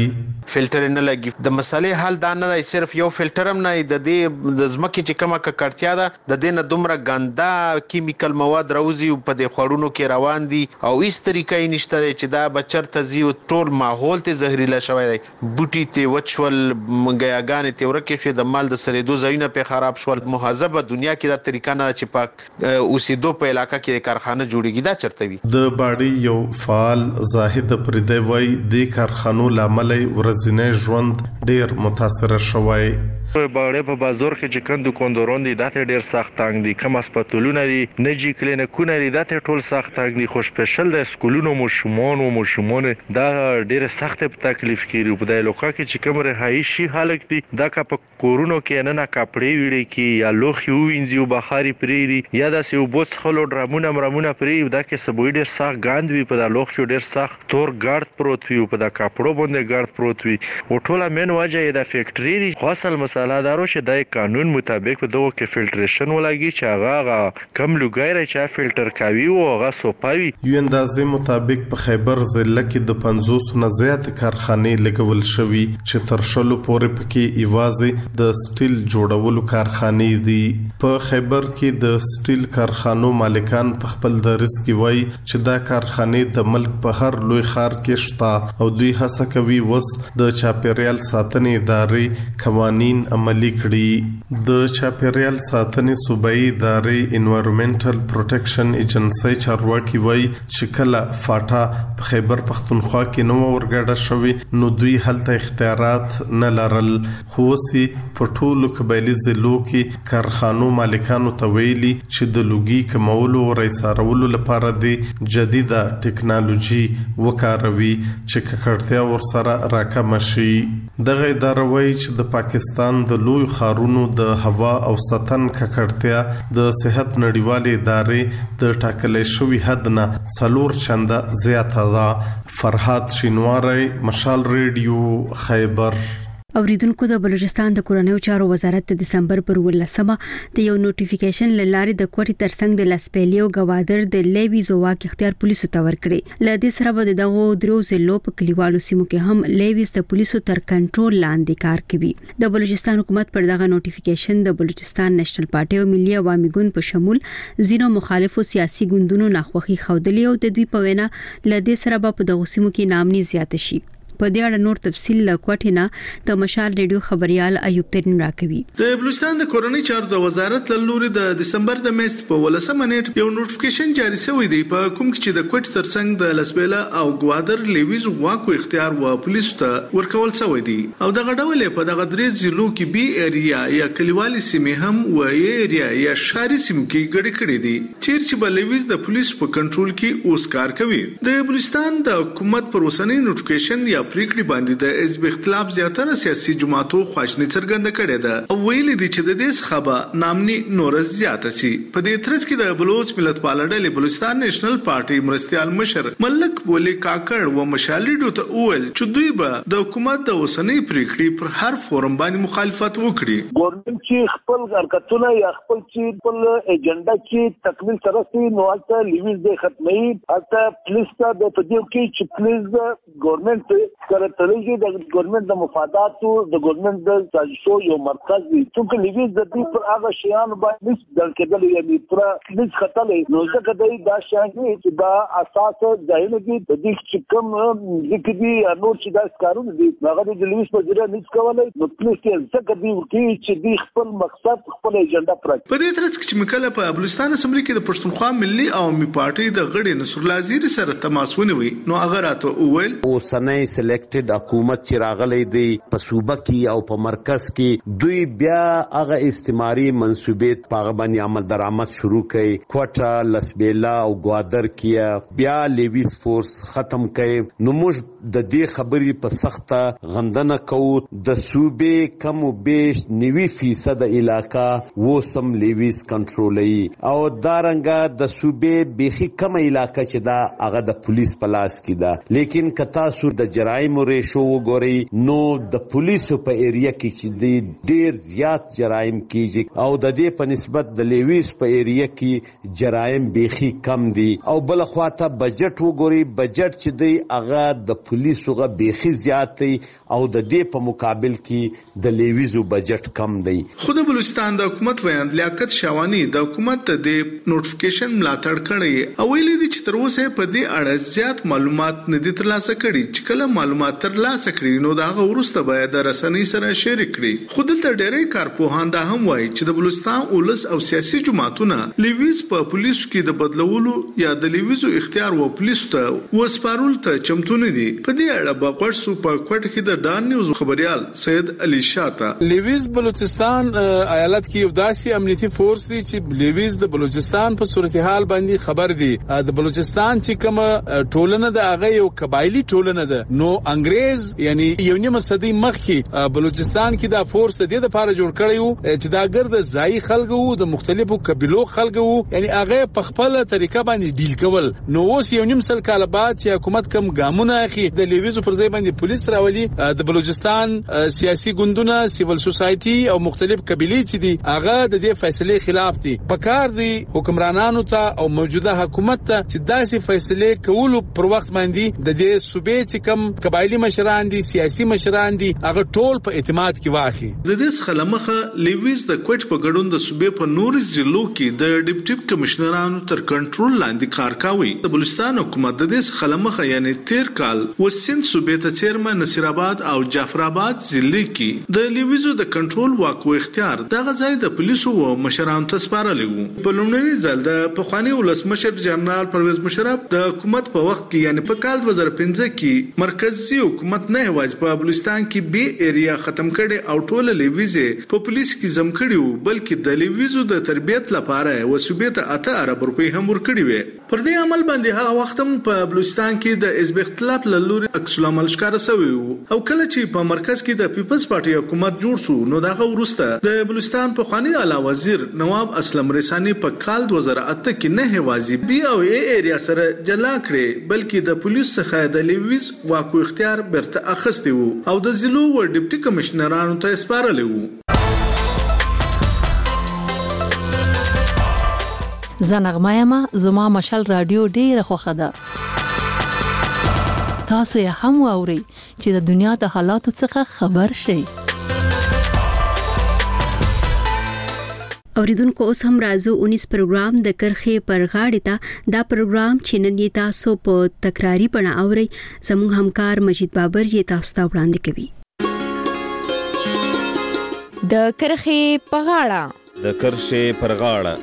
فلټر نه لګي د مسالې حل دا نه دی صرف یو فلټر هم نه د دې د ځمکې چې کومه ککړتیا ده د دې نه دومره ګنده کیمیکل مواد راوځي په دې خوړونو کې روان دي او هیڅ طریقې نشته چې دا بچر تزي او ټول ماحول ته زهريله شوی دی بوټي ته وچول غیاګانې ته ورکه شي د مال د سریدو ځایونه په خراب شول مهذبه دنیا کې دا طریقه نه چې پاک اوسېدو په علاقہ کې کارخانه جوړیږي دا چرته وي د باډي یو فعال زاهد پردی وای د کارخانو لامل ورځنی ژوند ډیر متاثر شوی باړې په بازار کې چې کندو کوندورون دي دته ډیر سخت تنګ دي کوم هسپتالونه دي نجی کلینیکونه دي دته ټول سخت تنګ دي خو سپیشل د سکولونو مشمون او مشمون دا ډیر سخت په تکلیف کې په دای لوکا کې چې کوم رهایشي حالت دي دا کا په کورونو کې نه نه کپړې ویړي کې یا لوخي وینځي او بخاري پریری یا د سیو بوت خلو ډرامونه مرامونه پری دا کې سبوی ډیر سخت ګاند وي په د لوخي ډیر سخت تور ګارد پروت وي په د کپړو باندې ګارد پروت وي او ټوله من وجه د فیکټری خاصل مسله دارو چې د قانون مطابق په دغه کې فلټریشن ولګي چې هغه کم لګایره چې فلټر کوي او هغه سوپاوي یو اندازې مطابق په خیبر ضلع کې د پنځوس نه زیات کارخانې لګول شوي چې تر شلو پورې پکې ایوازې د سټیل جوړولو کارخانې دي په خیبر کې د سټیل کارخانو مالکان په خپل درس کې وایي چې دا کارخانې د ملک په هر لوی ښار کې شته او دوی هڅه کوي وس د چاپیریال ساتنې ادارې قوانین عملي کړي د چاپیریال ساتنې صوبایي ادارې انوایرنمنټل پروټیکشن ایجنسی چارواکي وایي چې کله فاټا په خیبر پختونخوا کې نو ورګډه شوی نو دوی هلته اختیارات نه لرل خو سي په ټولو قبایلی ضلعو کې کارخانو مالکانو ته ویلي چې د لوګي کمولو او رئیسارولو لپاره د جديده ټکنالوژي وکاروي چې ککړتیا ورسره راکم شي دغه اداره وایي چې د پاکستان د لوی خارونو د هوا او سطن ککړتیا د صحت نړیوالې ادارې د ټاکلې شوی حد نه څلور چنده زیاته ده فرحات شینواری مشال ریډیو خیبر اوریدونکو د بلوچستان د کورنیو چارو وزارت د دسمبر پر ولسمه د یو نوټیفیکیشن لاره د کوټي ترڅنګ د لاسپیلیو گوادر د لیوی زواک اختیار پولیسو ته ورکړي لدې سره به دغه درو زلو په کلیوالو سیمو کې هم لیویز د پولیسو تر کنټرول لاندې کار کوي د بلوچستان حکومت پر دغه نوټیفیکیشن د بلوچستان نېشنل پارټي او ملي عوامي ګوند په شمول زینو مخالفو سیاسي ګوندونو ناخوخي خودلی او د دوی په وینا لدې سره به په دغه سیمو کې نامني زیات شي په دې اړه نور تفصیل له کوټینا د مشال ریډیو خبريال ایوب ترين راکوي د بلوچستان د کورنۍ چارو د وزارت له لوري د دسمبر د میاشت په ولسمه نیټ یو نوټیفیکیشن جاری شوی دی په کوم کې چې د کوټ ترڅنګ د لاسبیلا او گوادر لیویز واکو اختیار و پولیسو ته ورکول شوی دی او دغه ډول په دغه درې ضلعو کې بي ایریا یا کلیوالي سیمې هم و ایریا یا شاري سیمو کې ګډ کړي دي چې چې لیویز د پولیسو په کنټرول کې اوس کار کوي د بلوچستان د حکومت پر وسنۍ نوټیفیکیشن یا پریکړې باندې د حزب اختلاف زیاتره سیاسي جماعتو خواشنی څرګنده کړې ده او ویلي دي چې د دې څخه نامني نور زیاته سي په دې ترڅ کې د بلوچ ملت پالډلې بلوچستان نېشنل پارټي مرستيال مشر ملک بولی کاکړ و مشالډو ته اول چې دوی به د حکومت د وسنۍ پریکړې پر هر فورم باندې مخالفت وکړي ګورنمنت چې خپل حرکتونه یا خپل چې خپل ایجنډا کې تکمیل سره سي نو البته لیویز د ختمي البته پولیس ته د تدیو کې چې پولیس ګورنمنت سره تلګي د ګورنمنت د مفاداتو د ګورنمنت د سازشو یو مرکز دی چې لیویز د دې پر هغه شیان باندې د کېدل یعنی پر پولیس خطلې نو ځکه د دا شیان چې دا اساس ځای نه دي د دې چې کوم ذکري نور چې دا کارونه دي هغه د لیویز په ځای نه کولای نو پولیس یې ځکه دی چې د خپل مقصد خپل ایجنډا پر په دې ترڅ کې مکله په بلوچستان اسمبلی کې د پښتونخوا ملي عوامي پارټي د غړي نصر الله زیری سره تماس ونیوي نو هغه راته وویل اوسنۍ سلیکټډ حکومت چې راغلی دی په صوبه کې او په مرکز کې دوی بیا هغه استعماري منسوبات په باندې عمل درآمد شروع کړي کوټا لسبیلا او گوادر کې بیا لیویز فورس ختم کړي نو موږ د دې خبرې په سخته غندنه کوو د صوبې کم او بیش نوي فیصد علاقہ و سم لیویز کنټرولوي او دارنګه د صوبې بيخي کم علاقہ چې دا هغه د پولیس په لاس کې ده لیکن کتا سور د جرائم جرایم ریشو وګورئ نو د پولیسو په ایریا کې چې ډیر زیات جرایم کیږي او د دې په نسبت د لیویز په ایریا کې جرایم بیخي کم دي او بل خواته بجټ وګورئ بجټ چې دی هغه د پولیسو غو بیخي زیات دی او د دې په مقابل کې د لیویزو بجټ کم دی. خود بلوچستان د حکومت ویاند لیاقت شاوانی د حکومت ته د نوټیفیکیشن ملاتړ کړی او ویلي دي چې تر اوسه په دې اړه زیات معلومات نه دي ترلاسه کړي چې کله معلومات ترلاسه کړي نو دا ورسته باید د رسنۍ سره شریک کړي. خو دلته ډېری کارپوهان دا هم وایي چې د بلوچستان ولس او سیاسي جماعتونه لیویز په پولیسو کې د بدلولو یا د لیویزو اختیار و پولیسو ته وسپارول ته چمتو نه دي. په دې اړه په قرصو په کوټ کې د ډان نیوز خبريال سید علي شاته لیویز بلوچستان ایالت کې یو داسې امنیتي فورس دی چې لیویز د بلوچستان په صورتحال باندې خبر دی. د بلوچستان چې کوم ټولنه د هغه یو قبایلی ټولنه ده نو انګريز یعنی یو نیمه صدۍ مخکې بلوچستان کې دا فورس د دې لپاره جوړ کړی وو چې دا ګرد ځای خلکو د مختلفو قبيلو خلکو یعنی هغه په خپل طریقه باندې ډیل کول. نو اوس یو نیم سل کال بعد چې حکومت کم ګامونه اخی د لیویزو پر ځای باندې پولیس راولي د بلوچستان سیاسي ګوندونه سیول سوسايټي او مختلف قبيلې چې دي هغه د دې فیصله خلاف دي. پکار دي حکمرانانو ته او موجوده حکومت ته چې داسې فیصله کولو پر وخت باندې د دې صوبې چې کم قبایلی مشران دي سیاسي مشران دي هغه ټول په اعتماد کې واخی. د دې خلمخه لیویز د کوټ په ګډون د صوبې په نورو ضلعو کې د ډیپټي کمشنرانو تر کنټرول لاندې کار کوي. د بلوچستان حکومت د دې خلمخه یعنی تیر کال وسین صوبې ته چیرمن نصیر آباد او جعفر آباد ضلع کې د لیویزو د کنټرول واک او اختیار دغه ځای د پولیسو او مشرانو ته سپارل وو. په لومړني ځل د پخوانی ولسمشر جنرال پرویز مشرف د حکومت په وخت کې یعنی په کال دوه هزار پنځه کې مرکزی حکومت نه هواج په بلوچستان کې بي ایریا ختم کړي او ټول لیویزه په پولیس کې زم کړي وو بلکې د لیویزو د تربیت لپاره وسوبې ته اته ارب روپۍ هم ورکړي وي. پر دې عمل باندې هغه وخت هم په بلوچستان کې د حزب اختلاف لوري عکس العمل ښکار شوی وو او کله چې په مرکز کې د پیپلز پارټي حکومت جوړ شو نو دغه ورسته د بلوچستان په خواني اعلی وزیر نواب اسلم رسانی په کال دوه هزار اته کې نه هوازي بي او اي ایریا سره جلا کړي بلکې د پولیس څخه د لیویز واکو اختیار برته اخستي وو او د ضلعو و ډیپټي کمشنرانو ته سپارل وو. زنغمایما زما مشال رادیو ډیره خوخه ده. تاسو یې هم واورئ چې د دنیا د حالاتو څخه خبر شئ. اوریدونکو اوس هم راځو انیس پروګرام د کرخې پر غاړې ته دا پروګرام چې نن یې تاسو په تکراری بڼه اورئ زموږ همکار مجید بابر یې تاسو ته وړاندې کوي. د کرخې په غاړه د کرخې پر غاړه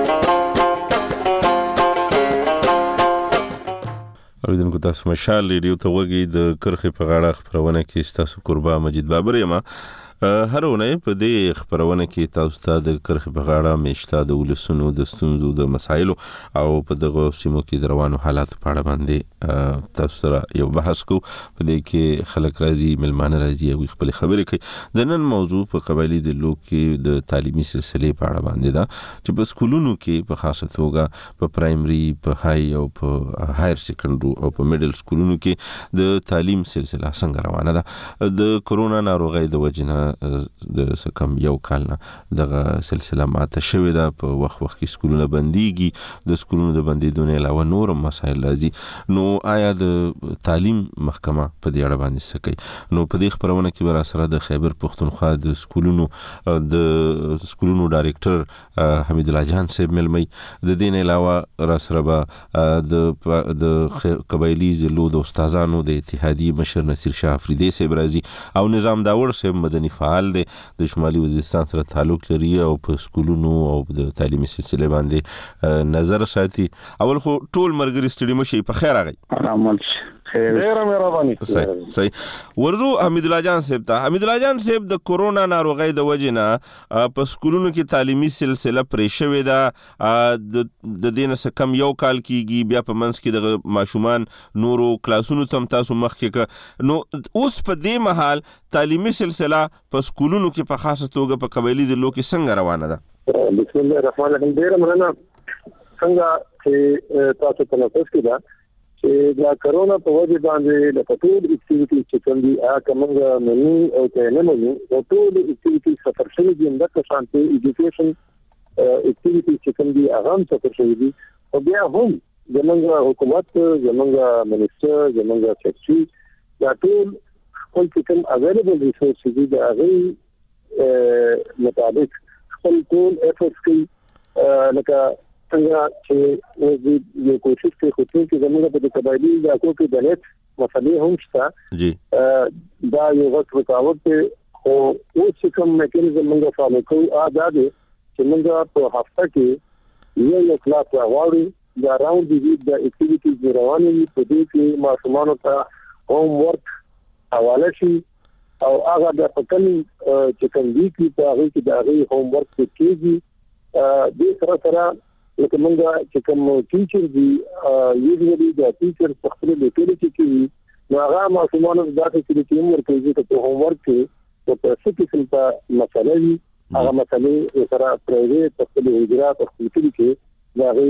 اوریدونکو تاسو مشال ریډیو ته وګورئ د کرخې په غاړه خبرونه کې تاسو قربا مجید بابر یم. هر ونه په دې خبرونه کې تاسو ته د کرخې په غاړه مشته د ولسونو د ستونزو د مسایلو او په دغه سیمو کې د روانو حالاتو په اړه باندې تاسو سره یو بحث کوو. په دې کې خلک راځي ملمانه راځي او خپل خبرې کوي. د نن موضوع په قبایلی د لوک کې د تعلیمي سلسله په اړه باندې ده چې په سکولونو کې په خاصه توګه په پرایمري په های او په هایر سیکنډري او په میډل سکولونو کې د تعلیم سلسله څنګه روانه ده. د کورونا ناروغۍ د وجنه د سکم یو کال نه دغه سلسله ماته شوې ده. په وخت وخت کې سکولونه بنديږي د سکولونو د بندیدو نه علاوه نور مسایل راځي. نو آیا د تعلیم محکمه په دې اړه باندې څه کوي؟ نو په دې خبرونه کې ورا سره د خیبر پختونخوا د سکولونو د سکولونو ډایریکټر حمید الله جان صاحب ملمي د دې نه علاوه را سره به د د قبایلی ضلعو د استادانو د اتحادیې مشر نصیر شاه افریدی صاحب راځي او نظام داور صاحب مدني فعال دی د شمالي وزیرستان سره تعلق لري او په سکولونو او د تعلیمي سلسله باندې نظر ساتي. اول خو ټول مرګري ستړي مشي په خیر راغی. ډیره مهرباني. صحیح صحیح ورزو حمید الله جان صاحب ته. حمید الله جان صاحب د کورونا ناروغۍ د وجنه په سکولونو کې تعلیمي سلسله پرې شوې ده د دین څخه کم یو کال کېږي بیا په منځ کې د ماشومان نورو کلاسونو تم تاسو مخکې ک نو اوس په دې محل تعلیمي سلسله په سکولونو کې په خاصه توګه په قبایلی ضلعو کې څنګه روانه ده؟ بسم الله الرحمن الرحیم. ډیره مننه. څنګه چې تاسو په نفس کې ده چې دا کرونا په وجه باندې د ټول اکټیویټي چې کوم دي هغه موږ منو او ته نه منو او ټول اکټیویټي سفر شوی دي د شانتي ایجوکیشن اکټیویټي چې کوم دي هغه هم سفر شوی دي او بیا هم زمونږ حکومت زمونږ منیسټر زمونږ سیکرټري دا ټول خپل کوم اویلیبل ریسورسز دي دا غي مطابق خپل ټول افورټس کوي لکه څنګه چې یو کوشش کوي خو چې زمونږ په قبایلی علاقو کې د نت مسلې هم شته جی دا یو وخت رکاوټ دی خو اوس کوم میکانیزم موږ فالو کوو دا دی چې موږ په هفته کې یو یو کلاس راوړو دا راوند دي د اکټیویټیز روانې په دې کې ماشومان ته هوم ورک حواله شي او هغه د پکلي چې کوم دي چې هغه کې د هغه هوم ورک کېږي د سره سره لکه موږ چې کوم ټیچر دي یوزولي د ټیچر په خپل لیکل کې نو هغه ماشومان د داسې چې کوم ورکوي چې هوم ورک کې په څه کې څه مسله وي هغه مسله سره پرایویټ په خپل اجرا په خپل کې دا غي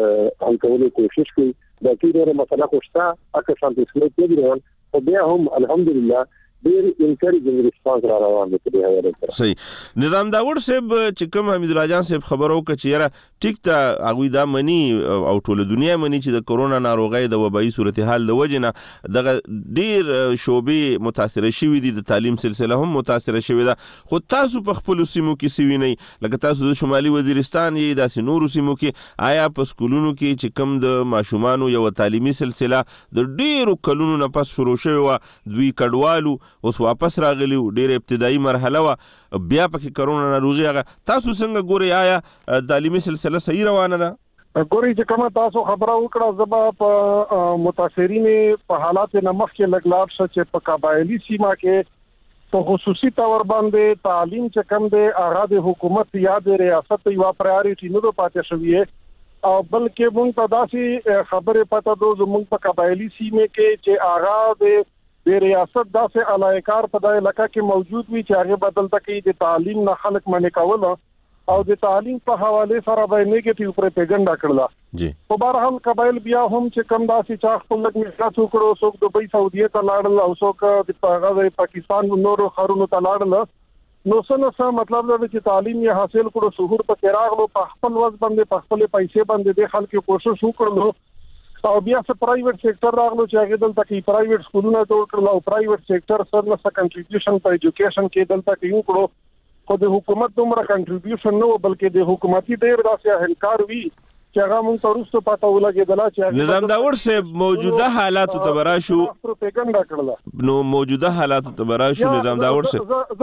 ان کولو کوشش کوي دا کیره مسله خوشتا اکه شانتي سمې کېږي او بیا هم الحمدلله ډیر انکریجینګ ریسپانس را روان دي په هغه سره. صحیح. نظام داوود صاحب چې کوم حمید الله جان صاحب خبرو ک چې یاره ټیک ته هغه دا منی او ټول دنیا منی چې د کورونا ناروغي د وبایي صورتحال د وجنه د ډیر شوبې متاثر شوي دي د تعلیم سلسله هم متاثر شوي ده خو تاسو په خپل سیمو کې سوي نه لکه تاسو د شمالي وزیرستان یې د نورو سیمو کې آیا په سکولونو کې چې کوم د ماشومانو یو تعلیمي سلسله د ډیرو کلونو نه پس شروع شوی و دوی کډوالو اوس واپس راغلی ډېر ابتدایي مرحله وا بیا پکې کرونا ناروغي هغه تاسو څنګه ګوري آیا تعلیمي سلسله صحیح روانه ده ګوري چې کومه تاسو خبره وکړه زبا په متاثرین په حالات نمخ کې لګلاب چې په قبایلی سیمه کې په خصوصي تور باندې تعلیم چې کم دی هغه د حکومت یا د ریاست یو پرایورټي نه پاتې شوی او بلکې مونږ ته داسې خبره پته دو زمونږ په قبایلی سیمه کې چې هغه د د ریاست داسې علایکار په دای لکه کې موجود وي چې هغه بدلته کې د تعلیم نه خلک منې کول او د تعلیم په حواله سره به نیگیټیو پروپاګاندا کړل جی په بهر حال قبایل بیا هم چې کم داسې چا خپل لګ میثاق وکړو څوک د دوی سعودي ته لاړل او څوک د هغه پاکستان نورو خارونو ته لاړل نو څه مطلب دا چې تعلیم یې حاصل کړو شهور په کراغلو په خپل وځ باندې په خپل پیسې باندې د خلکو کوشش وکړو او بیا څه پرایویټ سېکټر راغلو چې هغه دلته کې پرایویټ سکولونه جوړ کړل او پرایویټ سېکټر سره څه کنټریبیوشن په ایجوکیشن کې دلته کې یو کړو خو د حکومت دومره کنټریبیوشن نه بلکې د حکومتي ډیر داسې اهلکار وی چې هغه مونږ تاسو پته ولګیدل چې نظام داوود صاحب موجوده حالات ته براشو پروپاګاندا کړل نو موجوده حالات ته براشو نظام داوود صاحب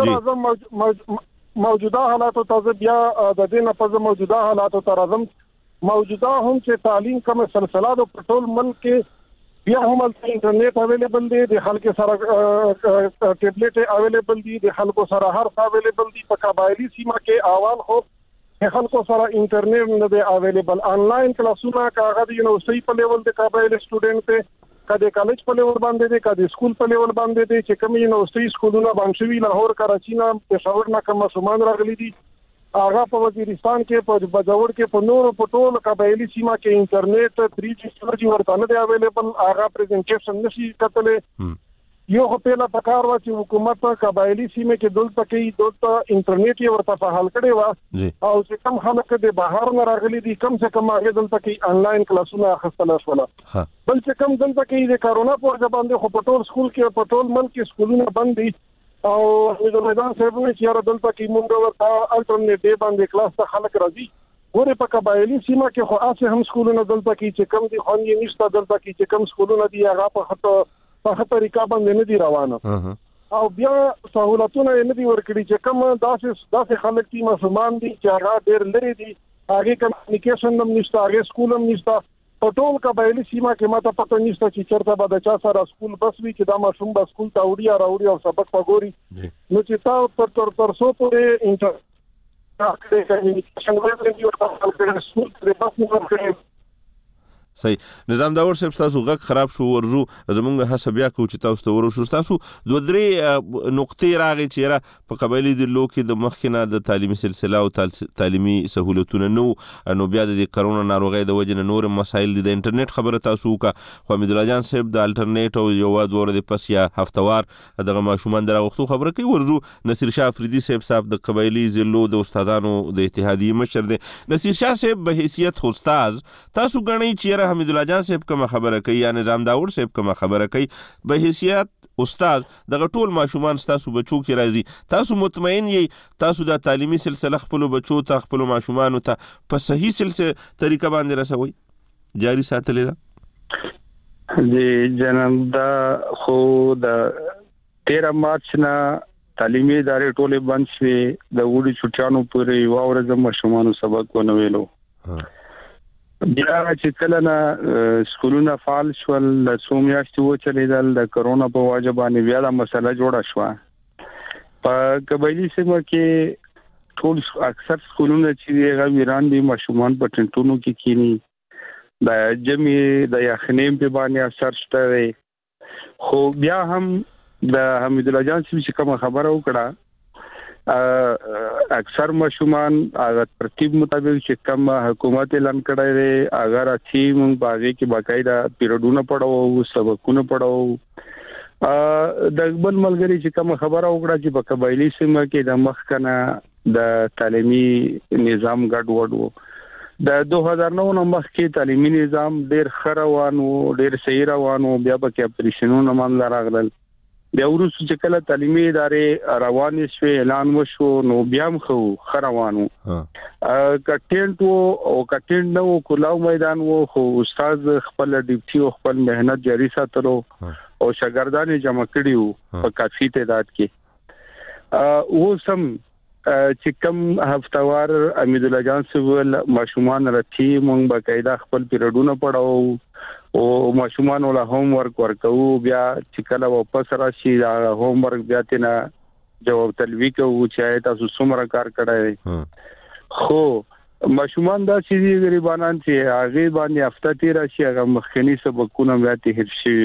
جی موجوده حالات ته بیا د دې نه په موجوده حالات ته راځم موجوده هم چې تعلیم کوم سلسله د پټول ملک کې بیا هم انټرنیټ اویلیبل دی د خلکو سره ټابلیټ اویلیبل دي د خلکو سره هر څه اویلیبل دي په قبایلی سیمه کې اول خو د خلکو سره انټرنیټ نه دی اویلیبل انلاین کلاسونه کاغه د یونیورسيټي په لیول د قبایلی سټوډنټ ته کله کالج په لیول باندې دي کله سکول په لیول باندې دي چې کوم یونیورسيټي سکولونه باندې وی لاهور کراچي نه پېښور نه کوم شومان راغلي دي هغه په وزیرستان کې په بجاور کې په نورو په ټول قبایلی سیمه کې انټرنیټ تھری جی فور جی ورته نه دی اویلیبل هغه پریزنټیشن نشي کتلې یو په پکار وا چې حکومت قبایلی سیمه کې دلته کې دلته انټرنیټ یې ورته فعال کړي وا او چې کوم خلک د بهر نه راغلي دي کم څه کم هغه دلته کې انلاین کلاسونه اخیستل شول بل چې کم دلته کې د کرونا په وجه باندې خو په ټول سکول کې په ټول ملک کې سکولونه بند دي او د میدان صاحب چې را دلته کې مونږ ورته الټرنیټ دی باندې کلاس ته خلک راځي ګوره په قبایلی سیمه کې خو اسه هم سکولونه دلته کې چې کم دي خو یې نشته دلته کې چې کم سکولونه دي هغه په خطه په خطه طریقه باندې نه دي روانه او بیا سہولتونه نه دي ورکړي چې کم داسې داسې خلک دي مسلمان دي چې هغه ډېر لري دي هغه کمیونیکیشن هم نشته هغه سکول هم نشته په ټول قبایلی سیمه کې ماته پته نشته چې چیرته به د چا سره سکول بس وي چې دا ماشوم به سکول ته وړي راوړي او سبق پګوري نو چې تا تر تر تر څو پورې انټر کمیونیکیشن ورته یو څه سکول ته بس نه ورکړي صحیح. نظام داور صاحب تاسو غږ خراب شو ورزو زمونږ هڅه بیا کوو چې تاسو ته ورشو. تاسو دوه درې نقطې راغی چې را په قبایلي ضلعو کې د مخکنه د تعلیمي سلسله او تعلیمي سہولتونه نو نو بیا د کرونا ناروغۍ د وجې نه نور مسایل دي. د انټرنیټ خبره تاسو وکړه خو حمید الله جان صاحب د الټرنیټ او یو واد ور د پس یا هفتوار دغه ماشومان د وختو خبره کوي. ورزو نصیر شاه افریدي صاحب صاحب د قبایلي ضلعو د استادانو د اتحادیې مشر دی. نصیر شاه صاحب به حیثیت خو استاد تاسو غنئ چې حمید الله جان صاحب کوم خبره کوي یا نظام داور صاحب کوم خبره کوي به حیثیت استاد دغه ټول ماشومان تاسو بچو کې راځي تاسو مطمئن یې تاسو د تعلیمي سلسله خپل بچو ته خپل ماشومان ته په صحیح سلسله طریقه باندې رسوي جاری ساتلې ده؟ جی جناب دا خو د تیرہ مارچ نه تعلیمي ادارې ټولې بند شوې د وړي چټیانو پورې یو ورځ ماشومان سبق ونه ویلو. بیا چې کله نه سکولونه فعال شول د څو میاشتې و چلیدل د کرونا په وجه باندې بیا دا مسله جوړه شوه. په قبایلي سیمه کې ټول اکثر سکولونه چې هغه ویران دي ماشومان په ټنټونو کې کینی د جمی د یخنیم په باندې اثر شته. خو بیا هم د حمید الله جان چې کوم خبره وکړه اکثر ماشومان هغه ترتیب مطابق چې کوم حکومت اعلان کړی دی اگر اچھی مونږ باغې کې باقاعده پیریډونه پڑھاو سبقونه پڑھاو. د بل ملګری چې کوم خبره وکړه چې په قبایلی سیمه کې د مخ کنه د تعلیمي نظام ګډوډ وو. د دوه هزار نو مخ کې تعلیمي نظام ډېر خروان وو ډېر صحیح روان وو. بیا په کې اپریشنونو معاملې راغلل. بیا ورسره چې کله تعلیمي ادارې روانې شوې اعلان وشو نو بیا هم خو خروانو کټینټ او کټینټ نو کلاو میدان وو خو استاد خپل ډیوټي او خپل مهنت جاری ساتلو او شاګردان جمع کړیو په کافي تعداد کې. و سم چې کوم هفتوار حمید الله جان سوال ماشومان راتي مونږ باقاعده خپل پیریډونه پڑھاو او ماشومان ولا هوم ورک ورکو. بیا چې کله واپس راشي دا هوم ورک بیا تینا جواب طلبي کوو چې تاسو څومره کار کړی. خو ماشومان دا چې غریبانان چې هغه باندې هفته تیر شي هغه مخکنی سبقونه بیا ته هیر شي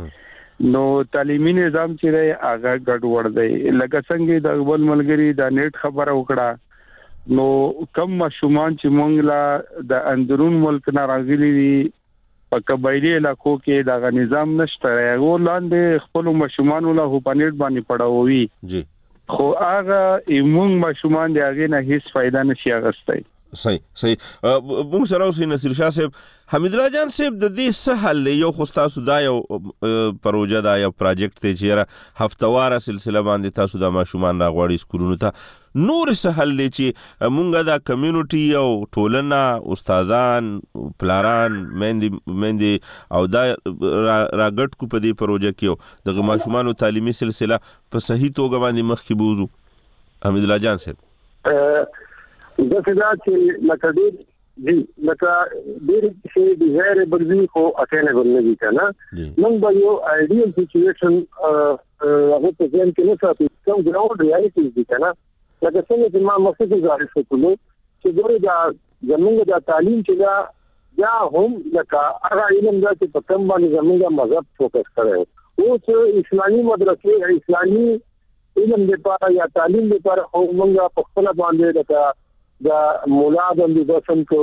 نو تعلیمي نظام چې دی هغه ګډوډ دی. لکه څنګه د بل ملګری د نیټ خبره وکړه نو کم ماشومان چې مونږ لا د اندرون ملک نه راغلي دي په قبایلی علاقو کې دا نظام نشته هغه لاندې خپل ماشومان له هوپانیټ باندې پڑھاوي جی خو هغه ایمون ماشومان دی هغه نه هیڅ فائدہ نشي اغستای. صحیح صحیح. موږ سره اوسې نصیر شاه صاحب حمید الله جان صاحب د دې سهل یو خو تاسو دا یو پروژه دا یو پروجیکټ دی چې هفتواره سلسله باندې تاسو د ماشومان راغوړی سکولونو ته نور سهل دی چې مونږه د کمیونټي او ټولنه استادان پلاران مندي مندي او دا راګټ کو په دې پروژه کې د ماشومان تعلیمي سلسله په صحیح توګه باندې مخ کې بوزو. حمید الله جان صاحب دا څنګه چې لکه دې دي لکه ډېر څه ډیزایربل وي خو اټینبل نه دي کنه. موږ به یو ایډیال سچويشن هغه په ځین کې نه ساتو کوم ګراوند ریالټي دي کنه. لکه څنګه چې ما مخکې ګزارش وکړو چې ګوره دا زموږ د تعلیم چې دا یا هم لکه هغه علم دا چې په کوم باندې زموږ مذهب فوکس کړي او چې اسلامي مدرسې اسلامي علم لپاره یا تعلیم لپاره خو موږ په خپل باندې لکه دا مولا باندې بسم کو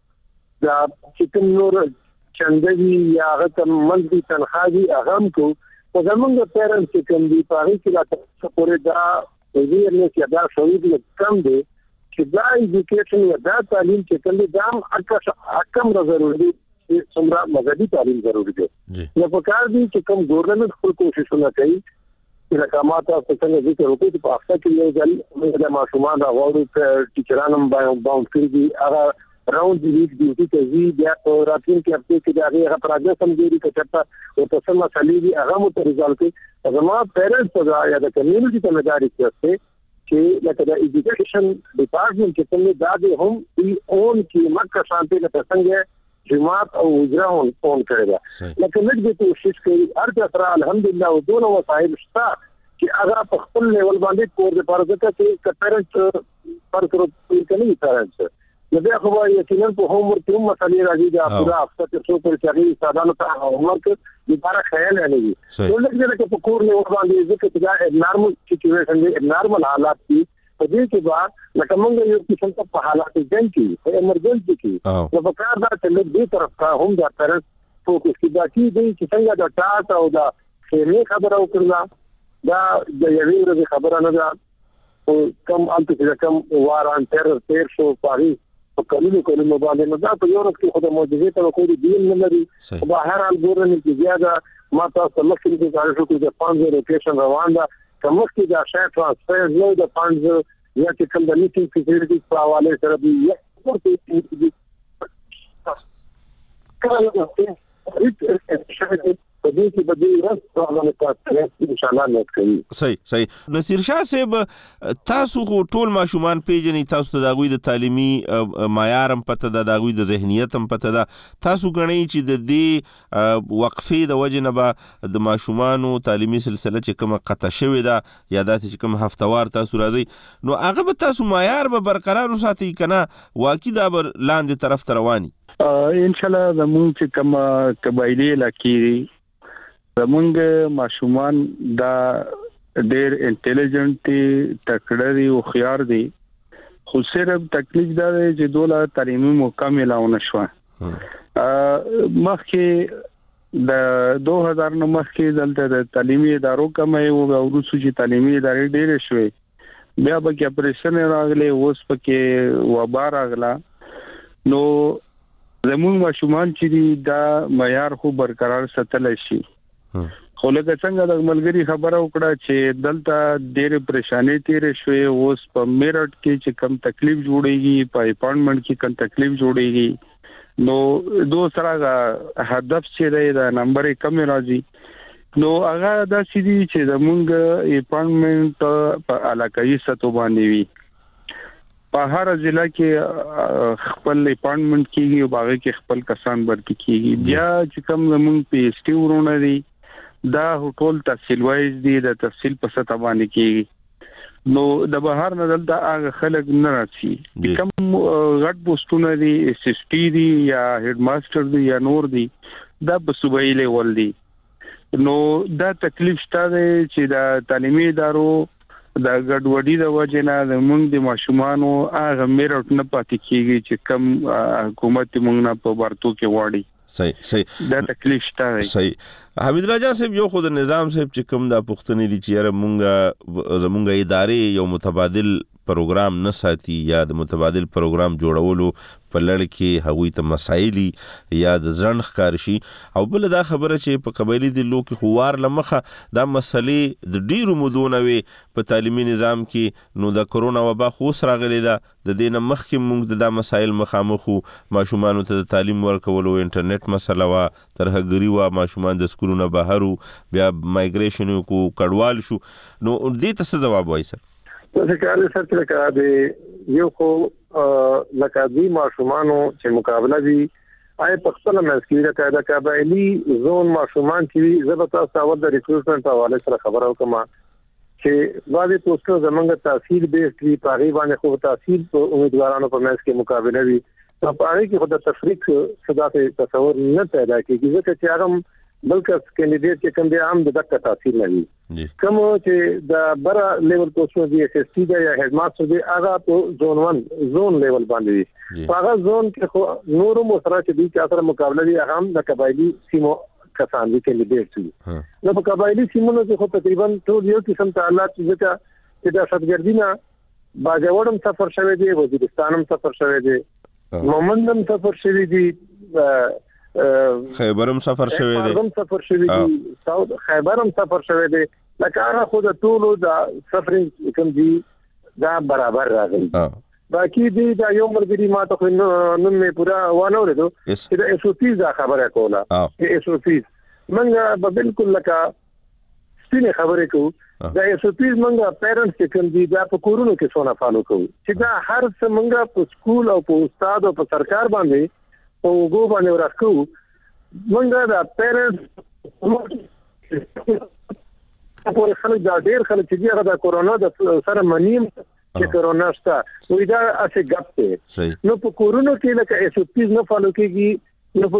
دا چې نور چندوي یا هغه منځي تنخواهي اهم کو په زمونږ پیرنټ چې کوم دي په هغه کې دا څه پورې دا ویرنه چې دا شوې دي کم دي چې دا ایجوکیشن یا دا تعلیم چې کوم دي دا حکم را ضروري دي څومره مذهبي تعلیم ضروري دي. نو په کار دي چې کوم ګورنمنت خپل کوششونه کوي چې رقماته څنګه ذکر وکړي چې په افتا کې یو ځل موږ د ماشومان راغورو ټیچرانو باندې کړی دي هغه راوند دی ډیوټي کوي بیا راتین کې هفته کې دا هغه پروژه سمجوري کچتا او تاسو مسلې دي هغه مو ته ریزالټ کوي. زما پیرنټس ته یا د کمیونټي ته مداري کوي چې لکه د ایجوکیشن ډپارټمنټ کې څنګه دا دي هم ای اون کې مکه شانتي له څنګه جماعت او وزراون فون کړی دا لکه موږ دې کوشش کوي هر ځای الحمدلله او دونه وسایل شته چې هغه په خپل لیول باندې کور د پرځه کې پیرنټس پر تر کوي پیرنټس نو بیا خو یقینا په هوم ورک هم مسلې راځي دا پورا هفته کې څو پر چې سادهانه ته هوم ورک لپاره خیال نه وي نو لکه په کور نه وړاندې ځکه چې دا نارمل سچويشن دی نارمل حالات دي په دې کې با لکه موږ یو قسم په حالات کې کې په ایمرجنسي کې نو په کار دا چې له دې طرف ته هم دا تر فوکس کې دا چې دې چې څنګه دا ټاټ او دا خېمه خبره وکړه دا د یوې ورځې خبره نه ده او کم انت چې کم واران تر تیر شو پاري په کلونو کلونو باندې نو دا په یورپ کې خو د معجزې ته کوئی دین نه لري په بهر حال ګورنه کې زیاده ما تاسو مخکې کې کار شو چې پانځه روټیشن روان ده کوم کې دا شای ترانسفر نو د پانځه یا چې کوم د میټینګ فیسیلیټیز په حواله سره دی یا ورته کله په دې کې به دې راځي چې ان شاء الله نوٹ کړئ صحیح صحیح نصیر شاه صاحب تاسو خو ټول ماشومان پیژنې تاسو ته د غوي د تعلیمي معیار هم پته ده د غوي د ذهنیت هم پته ده تاسو غنئ چې د دې وقفې د وجه نه به د ماشومانو تعلیمي سلسله چې کومه قطع شوې ده یا د چې کوم هفتوار تاسو راځي نو هغه به تاسو معیار به برقرار وساتئ کنه واقعي دا بر لاندې طرف ته رواني ان شاء الله زموږ چې کوم قبایلی علاقې زمونږ ماشومان دا ډېر انټيليجنت دي تکړه دي او خيار دي خو صرف تکلیف دا دی چې دوله تعلیمي موقع ملاونه شو مخکې د دو هزار نو مخکې دلته د تعلیمي ادارو کمه او ورسو چې تعلیمي ادارې ډېرې شوې بیا به کې اپریشن راغلي اوس پکې وبا راغلا نو زموږ ماشومان چې دا معیار خو برقرار ساتل شي خو لکه څنګه د ملګری خبره وکړه چې دلته ډېر پریشانې تیرې شوې اوس په میرټ کې چې کم تکلیف جوړيږي په اپارټمنټ کې کم تکلیف جوړيږي نو دو سره هدف چې دی دا نمبر کم راځي نو هغه د سړي چې زمونږ اپارټمنټ په علاقايي سطح باندې وي په هر ضلع کې خپل اپارټمنټ کېږي او باغ کې خپل کسان ورته کېږي بیا چې کم زمونږ پی ایس ټي ورونه دي دا ټول تحصیل وایز دي د تحصیل په سطح باندې کېږي نو د بهر نه دلته هغه خلک نه راځي کوم غټ پوسټونه دي اس اس ټي دي یا هډ ماستر دي یا نور دي دا په صوبایي لیول دي نو دا تکلیف شته چې د تعلیمي ادارو د ګډوډۍ د وجه نه د موږ د ماشومانو هغه میرټ نه پاتې کیږي چې کم حکومت موږ نه په ورتو کې واړي صحیح صحیح دا تکلیف شته صحیح حمید راجا صاحب یو خود نظام صاحب چې کوم د پښتنې دي چې مونږه زمونږه ادارې یو متبادل پروګرام نه ساتي یا د متبادل پروګرام جوړولو په لړ کې هغوی ته مسایلی یا د ځن ښکار شي او بل دا خبره چې په قبایلی د لوک خوار لمخه دا مسلې د ډیرو مودونه وي په تعلیمي نظام کې نو د کرونا وبا خو سره غلي دا د دینه مخکې موږ د مسایل مخامخو ماشومان ته د تعلیم ورکولو انټرنیټ مسله وا ترهګری وا ماشومان د سکولونو بهرو بیا مایګریشن کو کډوال شو نو دې ته څه جواب وایي سر څه کار سره کړه دی یو خو لکه دی ماشومانو چې مقابله دي آی په خپل منځ کې د قبایلی زون ماشومان چې زبتا ساوه د ریکروټمنټ حواله سره خبرو کوم چې واځي پوسټو زمونږ تحصیل بیس دی پاغي باندې خو تحصیل امیدوارانو په منځ کې مقابله وي په پاره کې خو د تفریق صدا ته تصور نه پیدا کیږي ځکه چې هغه بلکې کینډیډیټ چې کوم دی عام د دغه تحصیل نه وي کوم چې د بره لیول پوسټو دی اس اس ټي دی یا هډ ماستر دی هغه په زون ون زون لیول باندې دی هغه زون کې خو نورو مو سره چې دی چې سره مقابله دی هغه د قبایلی سیمو کسان دي کینډیډیټ دي نو په قبایلی سیمو کې خو تقریبا ټول یو قسم ته حالات ځکه چې د شتګردینه باجوړم سفر شوی دی وزیرستانم سفر شوی دی مومندم سفر شوی دی خیبرم سفر شوی دی خیبرم سفر شوی دی ساوث خیبرم سفر شوی دی لکه هغه خو د ټولو د سفرینګ کوم دی دا برابر راغلی باقي دی دا یو مرګري ما ته نو مې پورا وانه ورته چې د اس او پی دا خبره کوله چې اس او پی منګه به بالکل لکه سپینه خبره کو دا اس او پی منګه پیرنټس چې کوم دی دا په کورونو کې څونه فالو کوي چې دا هر څه منګه په سکول او په استاد او په سرکار باندې او وګو باندې ورکو مونږ دا پیرنټس په خلک دا ډېر خلک چې هغه د کورونا د سره منیم چې کرونا شته وې دا اسه ګپ ته نو په کورونو کې لکه اس او پی نه فالو کېږي نو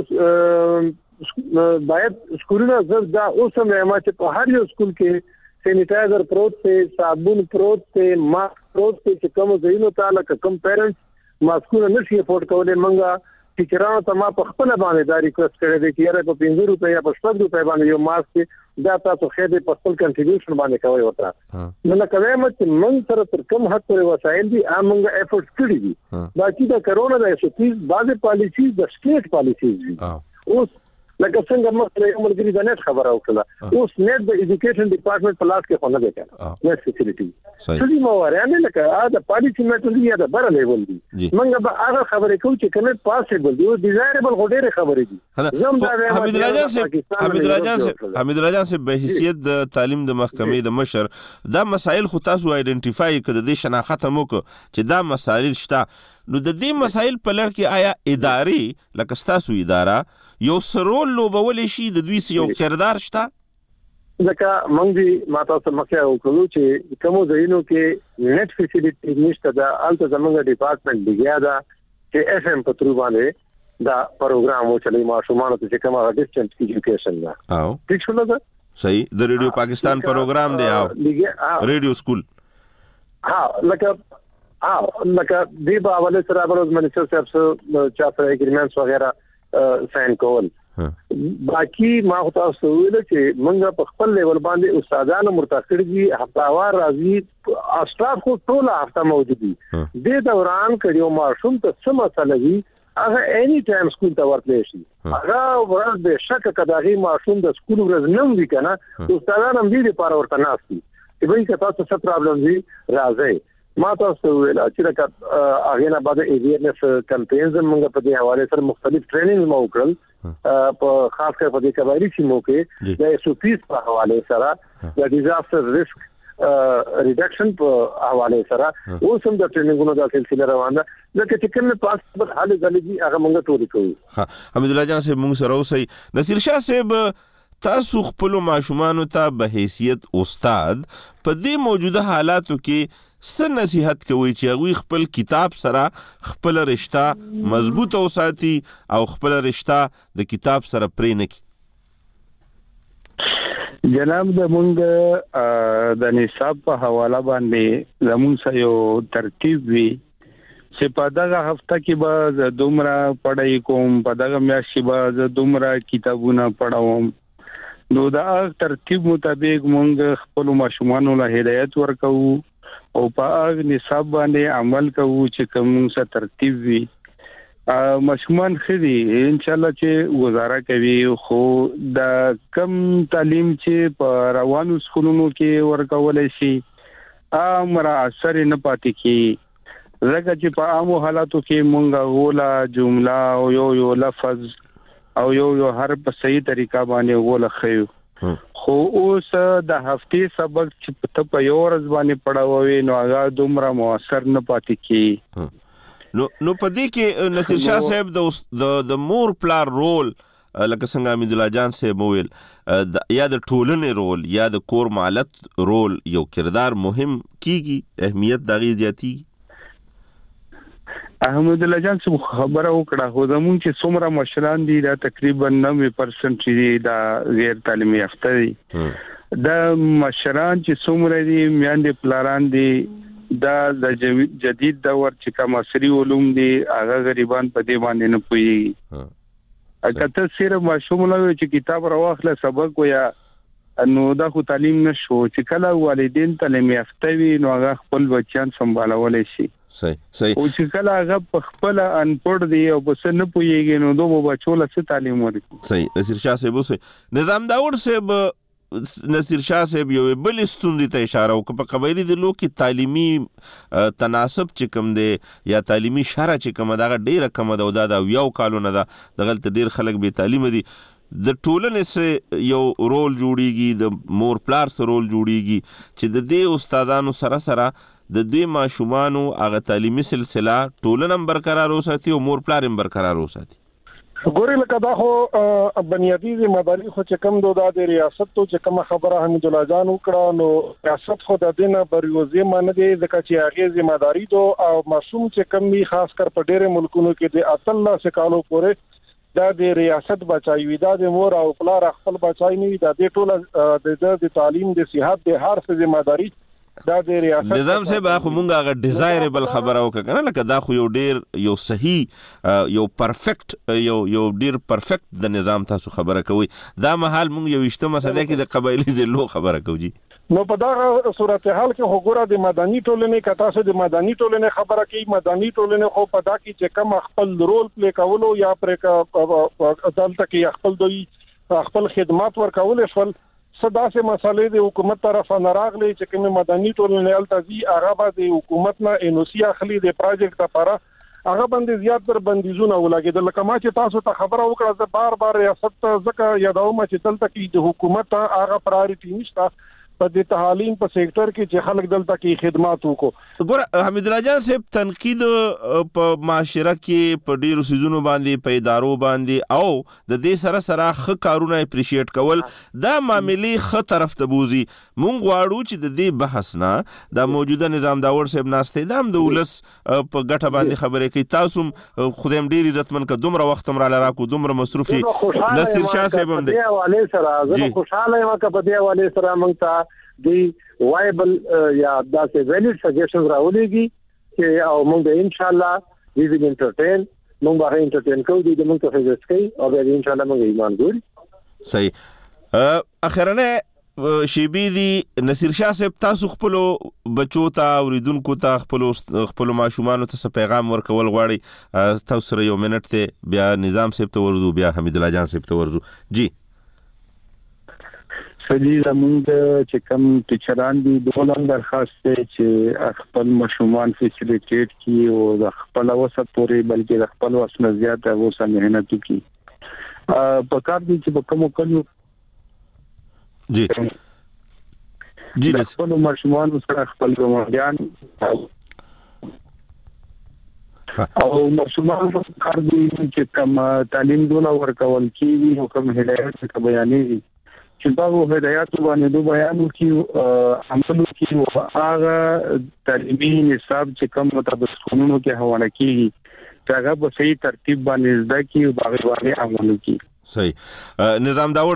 باید سکولونه زر دا اوس هم ما چې په هر یو سکول کې سینیټایزر پروت ته صابون پروت ته ماسک پروت ته چې کوم ځایونو ته لکه کوم پیرنټس ماسکونه نشي افورد کولای منګه ټیچرانو ته ما په خپل باندې دا ریکوست کړی دی چې یاره په پنځه روپیا یا په شپږ روپیا باندې یو ماسک دا تاسو خیر دې په خپل کنټریبیوشن باندې کوي وته نو لکه وایم چې موږ سره تر کوم حد پورې وسایل دي موږ افورټ کړی دي باقي دا کرونا د اس او پی بعضه پالیسي د سټیټ پالیسي دي اوس لکه څنګه مخکې یو ملګری د نت خبره وکړه اوس نت د ایجوکیشن ډپارټمنټ په لاس کې خو نه دی کنه نت فیسیلیټي څه مو وره نه لکه دا پالیسي میټر دی دا بر لیول دی موږ به هغه خبرې کوو چې کنه پاسبل دی او ډیزایربل غوډېره خبرې دي زم دا حمید راجان صاحب حمید راجان صاحب حمید راجان صاحب به حیثیت د تعلیم د محکمې د مشر دا مسایل خو تاسو آیډنټیفای کړئ د شناخت مو چې دا مسایل شته نو د دې مسایل په لړ کې آیا ادارې لکه ستاسو اداره یو سرول لوبولې شي د دوی یو کردار شته ځکه موږ دې ماته څه مخه وکړو چې کوم ځایونو کې نت فیسیلیټي نشته دا الته زموږ ډپارټمنټ دیګیا دا چې اف ام په تر باندې دا پروګرام وچلې ماشومان ته چې کومه ډیسټنس ایجوکیشن دا او ٹھیک شو دا صحیح د ریډیو پاکستان پروګرام دی او ریډیو سکول ها لکه ها لکه دی په حواله سره بروز منیسټر صاحب سره چا سره اګریمنټس وغیرہ ساين کول باقي ما تاسو ویل چې موږ په خپل لیول باندې استادانو مرتکړ دي هفتاوار راځي استاد خو ټول هفته موجود دي د دوران کړيو ماشوم ته څه مسله وي هغه اني ټایم سکول ته ورتلی شي هغه ورځ به شک کداغي ماشوم د سکول ورځ نه وي کنه استادان هم دې لپاره ورته ناشتي چې به تاسو څه پرابلم وي راځي ما تاسو ویل چې دا هغه نه بعد اویرنس کمپاینز موږ په دې حواله سره مختلف ټریننګ مو وکړل په خاص کر په دې کبایری سیمو کې د اس او پی په حواله سره د ډیزاستر ریسک ریډکشن په حواله سره اوس هم د ټریننګونو د سلسله روانه ده چې کومه پاس په حاله غلطي هغه موږ ټول کوو ها حمید الله جان صاحب موږ سره اوسئ نصیر شاه صاحب تاسو خپل ماشومان ته به حیثیت استاد په دې موجوده حالاتو کې څه نصيحت کوي چې هغه خپل کتاب سره خپل رشتہ مضبوط اوساتي او خپل رشتہ د کتاب سره پرې نه کی جناب د مونږ د نصاب په حواله باندې زموږ سره یو ترتیب وی چې په دغه هفته کې به دومره پڑھائی کوم په دغه میاشت کې به دومره کتابونه پڑھاوم نو دا ترتیب مطابق مونږ خپل ماشومان له هدایت ورکو او په هغه نصاب باندې عمل کوو چې کوم څه ترتیب وي ماشومان خدي ان شاء الله چې گزاره کوي خو د کم تعلیم چې په روانو سکولونو کې ورکول شي امر اثر نه پاتې کی زګه چې په عامو حالاتو کې مونږه ولا جمله او یو یو لفظ او یو یو هر په صحیح طریقه باندې ولا خيو خو اوس د هفتې سبق چې ته په یو ورځ باندې پڑھاوي نو هغه دومره موثر نه پاتې کی نو نو په دې کې نصیر شاه صاحب د د مور پلار رول لکه څنګه امید الله جان صاحب ویل یا د ټولنې رول یا د کور مالت رول یو کردار مهم کیږي اهمیت دغه زیاتی احمد الله جان څه خبره وکړه خو زمون چې څومره مشران دي دا تقریبا نوي پرسنټ دي دا غیر تعلیمي یافته دي دا مشران چې څومره دي میاندې پلاران دي دا د جدید دور چې کوم عصري علوم دي هغه غریبان په دې باندې نه پوي اګه ته صرف ماشوم له چې کتاب راوخله سبق ویا نو دا خو تعلیم نشو چې کله والدین تعلیم یافته وي نو هغه خپل بچیان سمبالولای شي صحیح صحیح او چې کله هغه په خپل انپړ دی او بس نه پويږي نو دوه بچو له څه تعلیم ورکړي صحیح نصیر شاه صاحب اوسه نظام داور صاحب نصیر شاه صاحب یو بل ستوندې ته اشاره وکړه په قبایلی د لوک تعلیمي تناسب چې کوم دی یا تعلیمي شرع چې کوم دا ډیره کم ده او دا یو کالونه ده دغلت ډیر خلک به تعلیم دي د ټولنې سره یو رول جوړیږي د مور پلار سره رول جوړیږي چې د دې استادانو سره سره د دې ماشومانو هغه تعلیمي سلسله ټولنه برقرار وساتي او مور پلار هم برقرار وساتي ګورې لکه دا خو بنیادی ذمہداري خو چې کم دوه د ریاست ته چې کوم خبره حمید الله جان وکړه نو ریاست خو د دینه بریوزي مانه دي ځکه چې هغه ذمہداري دو او معصوم چې کم می خاص کر په ډېر ملکونو کې د اتل سے کالو پورې دا د ریاست بچای وي دا د مور او پلار خپل بچای نه دا د ټوله د تعلیم د صحت د هر څه ذمہداري دا د ریاست نظام صاحب اخو مونږه هغه ډیزایربل خبره وکړه لکه دا خو یو ډیر یو صحیح یو پرفیکټ یو یو ډیر پرفیکټ د نظام تاسو خبره کوي دا مهال مونږ یو اجتماع ساده کې د قبایلی ځلو خبره کوي نو په دا صورتحال کې هوګره د مدني ټولنې کتا سه د مدني ټولنې خبره کوي مدني ټولنې خو په دا کې چې کم خپل رول پلی کولو یا پر عدالت کې خپل دوی خپل خدمات ورکول شول صدا سه مسالې د حکومت طرف نه راغلي چې کوم مدني ټولنې التزي هغه د حکومت نه انوسي اخلي د پروجیکټ لپاره هغه باندې زیات در بندیزونه ولګیدل لکه ما چې تاسو ته خبره وکړه زه بار بار ریاست ځکه یادوم چې دلته کې د حکومت هغه پرایورټي نشته په د تعلیم په سېکټر کې چې خلک دلته کې خدمات وکړو ګور حمید الله جان صاحب تنقید په معاشره کې په ډیرو سيزونو باندې په ادارو باندې او د دې سره سره خ کارونه اپریشیټ کول دا معاملې خ طرف ته بوزي مونږ غواړو چې د دې بحث نه د موجوده نظام داور صاحب ناشته دام د ولس په ګټه باندې خبرې کوي تاسو خدایم ډیر عزتمن ک دومره وخت مر لاله کو دومره مصروفي نصیر شاه صاحب هم دی حواله سره زه خوشاله یم ک په دې حواله سره مونږ ته دی وایبل یا داسې ویلیډ سجیشنز راولېږي چې او موږ به ان شاء الله وی ویل انټرټین موږ به انټرټین کوو د موږ ته فیزیکس کوي او به ان شاء الله موږ ایمان ګوري صحیح اخرنه شیبی دی نصیر شاه صاحب تاسو خپل بچو ته اوریدونکو ته خپل خپل ماشومان ته پیغام ورکول غواړي تاسو سره یو منټ ته بیا نظام صاحب ته ورزو بیا حمید الله جان صاحب ته ورزو جی سړي زموږ چې کوم ټیچران دي دولت درخواست دی چې خپل مشرومان فیسیلیټیټ کی او د خپل وسط پورې بلکې د خپل وسنه زیات هغه سره مهنت وکړي په کار دي چې په کوم کلو جی جی د خپل مشرومان سره خپل ګوندیان او مشرومان په کار دي چې کوم تعلیم دونه ورکول کیږي او کوم هدایت څخه بیانېږي چې باغ هدایت باندې دوه بیانو کې عملو کې هغه تعلیمي نصاب چې کوم مطابق قانونو کې حواله کیږي هغه په صحیح ترتیب باندې زده کی او باغ باندې عملو کی صحیح نظام داور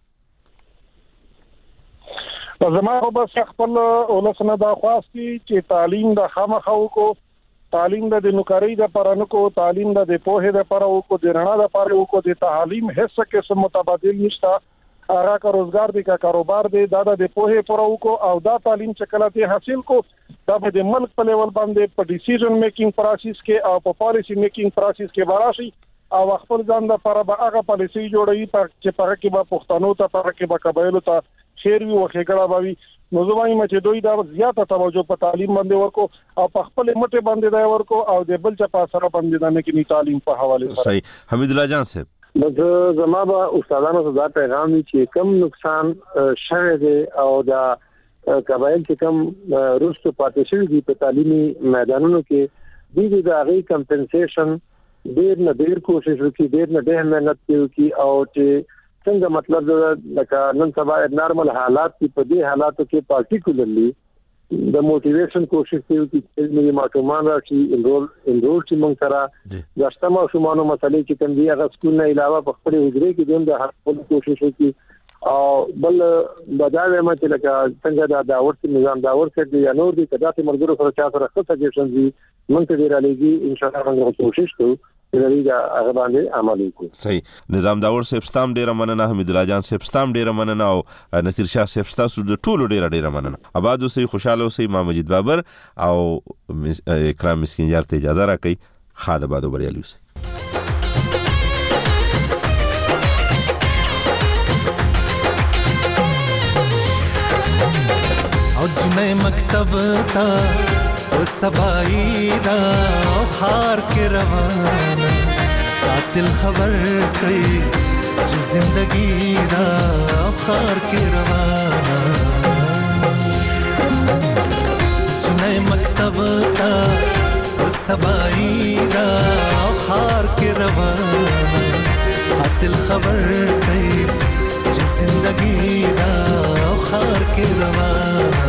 صاحب زما خو بس خپل ولسنه دا خواستي چې تعلیم د خامخو کو تعلیم د نوکری د پرانو کو تعلیم د پوهه د پرو کو د رڼا د پرو کو د تعلیم هیڅ قسم متبادل نشته هغه کا روزګار دی کا کاروبار دی دا د پوهه پرو کو او دا تعلیم چې کله ته حاصل کو دا د ملک په لیول باندې په ډیسیژن میکینګ پروسس کې او په پالیسی میکینګ پروسس کې براشي او خپل ځان د پر به هغه پالیسی جوړوي چې په کې به پښتنو ته په کې به قبایلو ته خیر وي او خېګړه باوي نو زموږ مچ دوی دا زیاته توجه په تعلیم باندې ورکو او په خپل مټه باندې دا ورکو او د بل چا په سره باندې نه کې تعلیم په حواله سره صحیح حمید الله جان صاحب نو زما به استادانو ته دا پیغام چې کم نقصان شوه دی او دا قبایل چې کم روستو پاتې شوی دي په تعلیمي میدانونو کې د دې د هغه کمپنسیشن ډیر نه ډیر کوشش وکړي ډیر نه ډیر مهنت وکړي او چې څنګه مطلب لکه نن سبا نارمل حالات په دې حالاتو کې پارټیکولرلی د موټیویشن کوشش کوي چې موږ ماشومان راشي انرول انرول چې موږ سره د اشتما شومانو مسلې چې کوم دی هغه سکول نه علاوه په خپل حجره کې د هر خپل کوشش وکړي او بل بداوی ما چې لکه څنګه دا د اورت نظام دا اورت دی یا نور دي کدا ته مرګرو سره چا سره خپل سجیشن دي موږ ته ډیر لګي ان شاء الله موږ کوشش کوو چې دا هغه باندې عمل وکړو صحیح نظام داور صاحب ستام ډیر مننه حمید الله جان صاحب ستام ډیر مننه او نصیر شاه صاحب تاسو د ټولو ډیر ډیر مننه آباد اوسئ خوشاله اوسئ ما مجید بابر او اکرام مسکین یار ته اجازه راکړئ خاله بادو بریالي اوسئ او جنې مکتب تا او سبای دا خار کې روان قاتل خبر کوي چې زندگی دا خار کې روان جنې مکتب تا او سبای دا خار کې روان قاتل خبر کوي چې زندګي دا خار کې روانه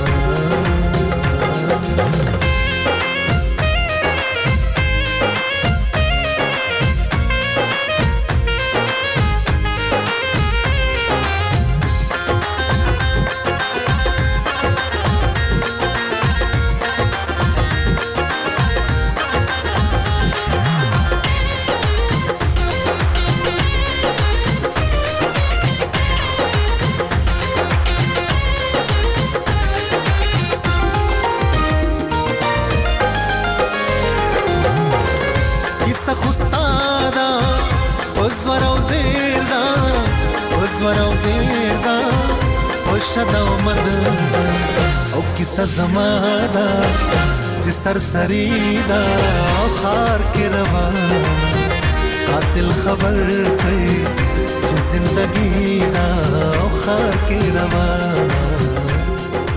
او کیسه زماده چې سرسری دا خار کې روان قاتل خبر کوي چې زندګی دا خار کې روان